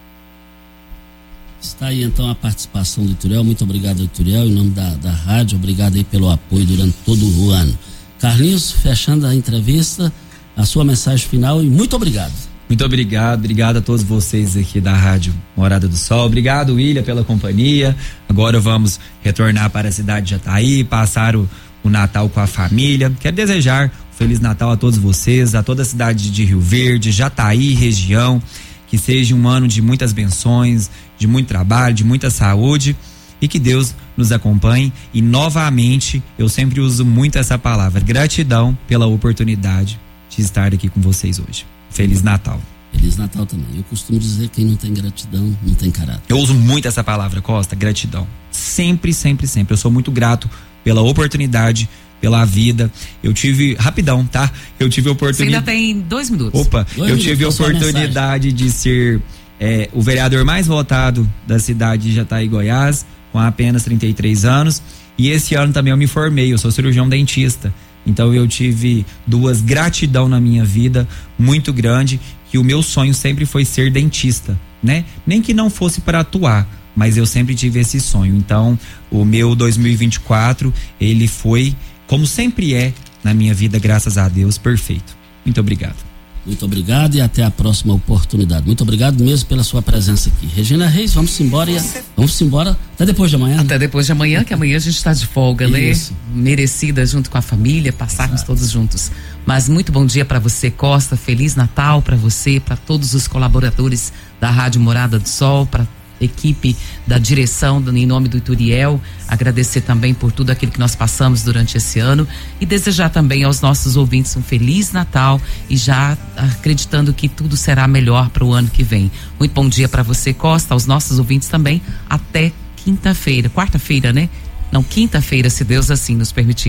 Está aí então a participação do Ituriel. Muito obrigado, Ituriel, em nome da, da rádio. Obrigado aí pelo apoio durante todo o ano. Carlinhos, fechando a entrevista, a sua mensagem final e muito obrigado. Muito obrigado, obrigado a todos vocês aqui da Rádio Morada do Sol. Obrigado, William, pela companhia. Agora vamos retornar para a cidade de Jataí, passar o, o Natal com a família. Quero desejar um Feliz Natal a todos vocês, a toda a cidade de Rio Verde, Jataí, região. Que seja um ano de muitas bênçãos, de muito trabalho, de muita saúde. E que Deus nos acompanhe. E novamente, eu sempre uso muito essa palavra, gratidão pela oportunidade de estar aqui com vocês hoje. Feliz Natal. Feliz Natal também. Eu costumo dizer que quem não tem gratidão, não tem caráter. Eu uso muito essa palavra, Costa, gratidão. Sempre, sempre, sempre. Eu sou muito grato pela oportunidade, pela vida. Eu tive, rapidão, tá? Eu tive a oportunidade. Você ainda tem dois minutos. Opa, dois eu minutos, tive a oportunidade de ser é, o vereador mais votado da cidade de Jataí, Goiás, com apenas trinta e três anos. E esse ano também eu me formei, eu sou cirurgião dentista. Então eu tive duas gratidão na minha vida muito grande, que o meu sonho sempre foi ser dentista, né? Nem que não fosse para atuar, mas eu sempre tive esse sonho. Então o meu dois mil e vinte e quatro, ele foi, como sempre é na minha vida, graças a Deus, perfeito. Muito obrigado. Muito obrigado e até a próxima oportunidade. Muito obrigado mesmo pela sua presença aqui. Regina Reis, vamos embora e vamos embora até depois de amanhã. Até depois de amanhã, que amanhã a gente está de folga, né? Merecida junto com a família, passarmos Exato. todos juntos. Mas muito bom dia para você, Costa. Feliz Natal para você, para todos os colaboradores da Rádio Morada do Sol, para equipe da direção, em nome do Ituriel, agradecer também por tudo aquilo que nós passamos durante esse ano e desejar também aos nossos ouvintes um Feliz Natal e já acreditando que tudo será melhor para o ano que vem. Muito bom dia para você, Costa, aos nossos ouvintes também, até quinta-feira, quarta-feira, né? Não, quinta-feira, se Deus assim nos permitir.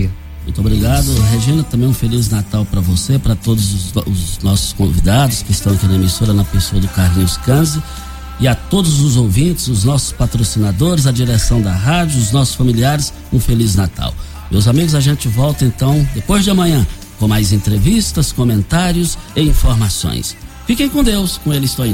Muito obrigado, Regina. Também um Feliz Natal para você, para todos os, os nossos convidados que estão aqui na emissora, na pessoa do Carlinhos Canzi, e a todos os ouvintes, os nossos patrocinadores, a direção da rádio, os nossos familiares, um Feliz Natal. Meus amigos, a gente volta então depois de amanhã com mais entrevistas, comentários e informações. Fiquem com Deus, com ele estou indo.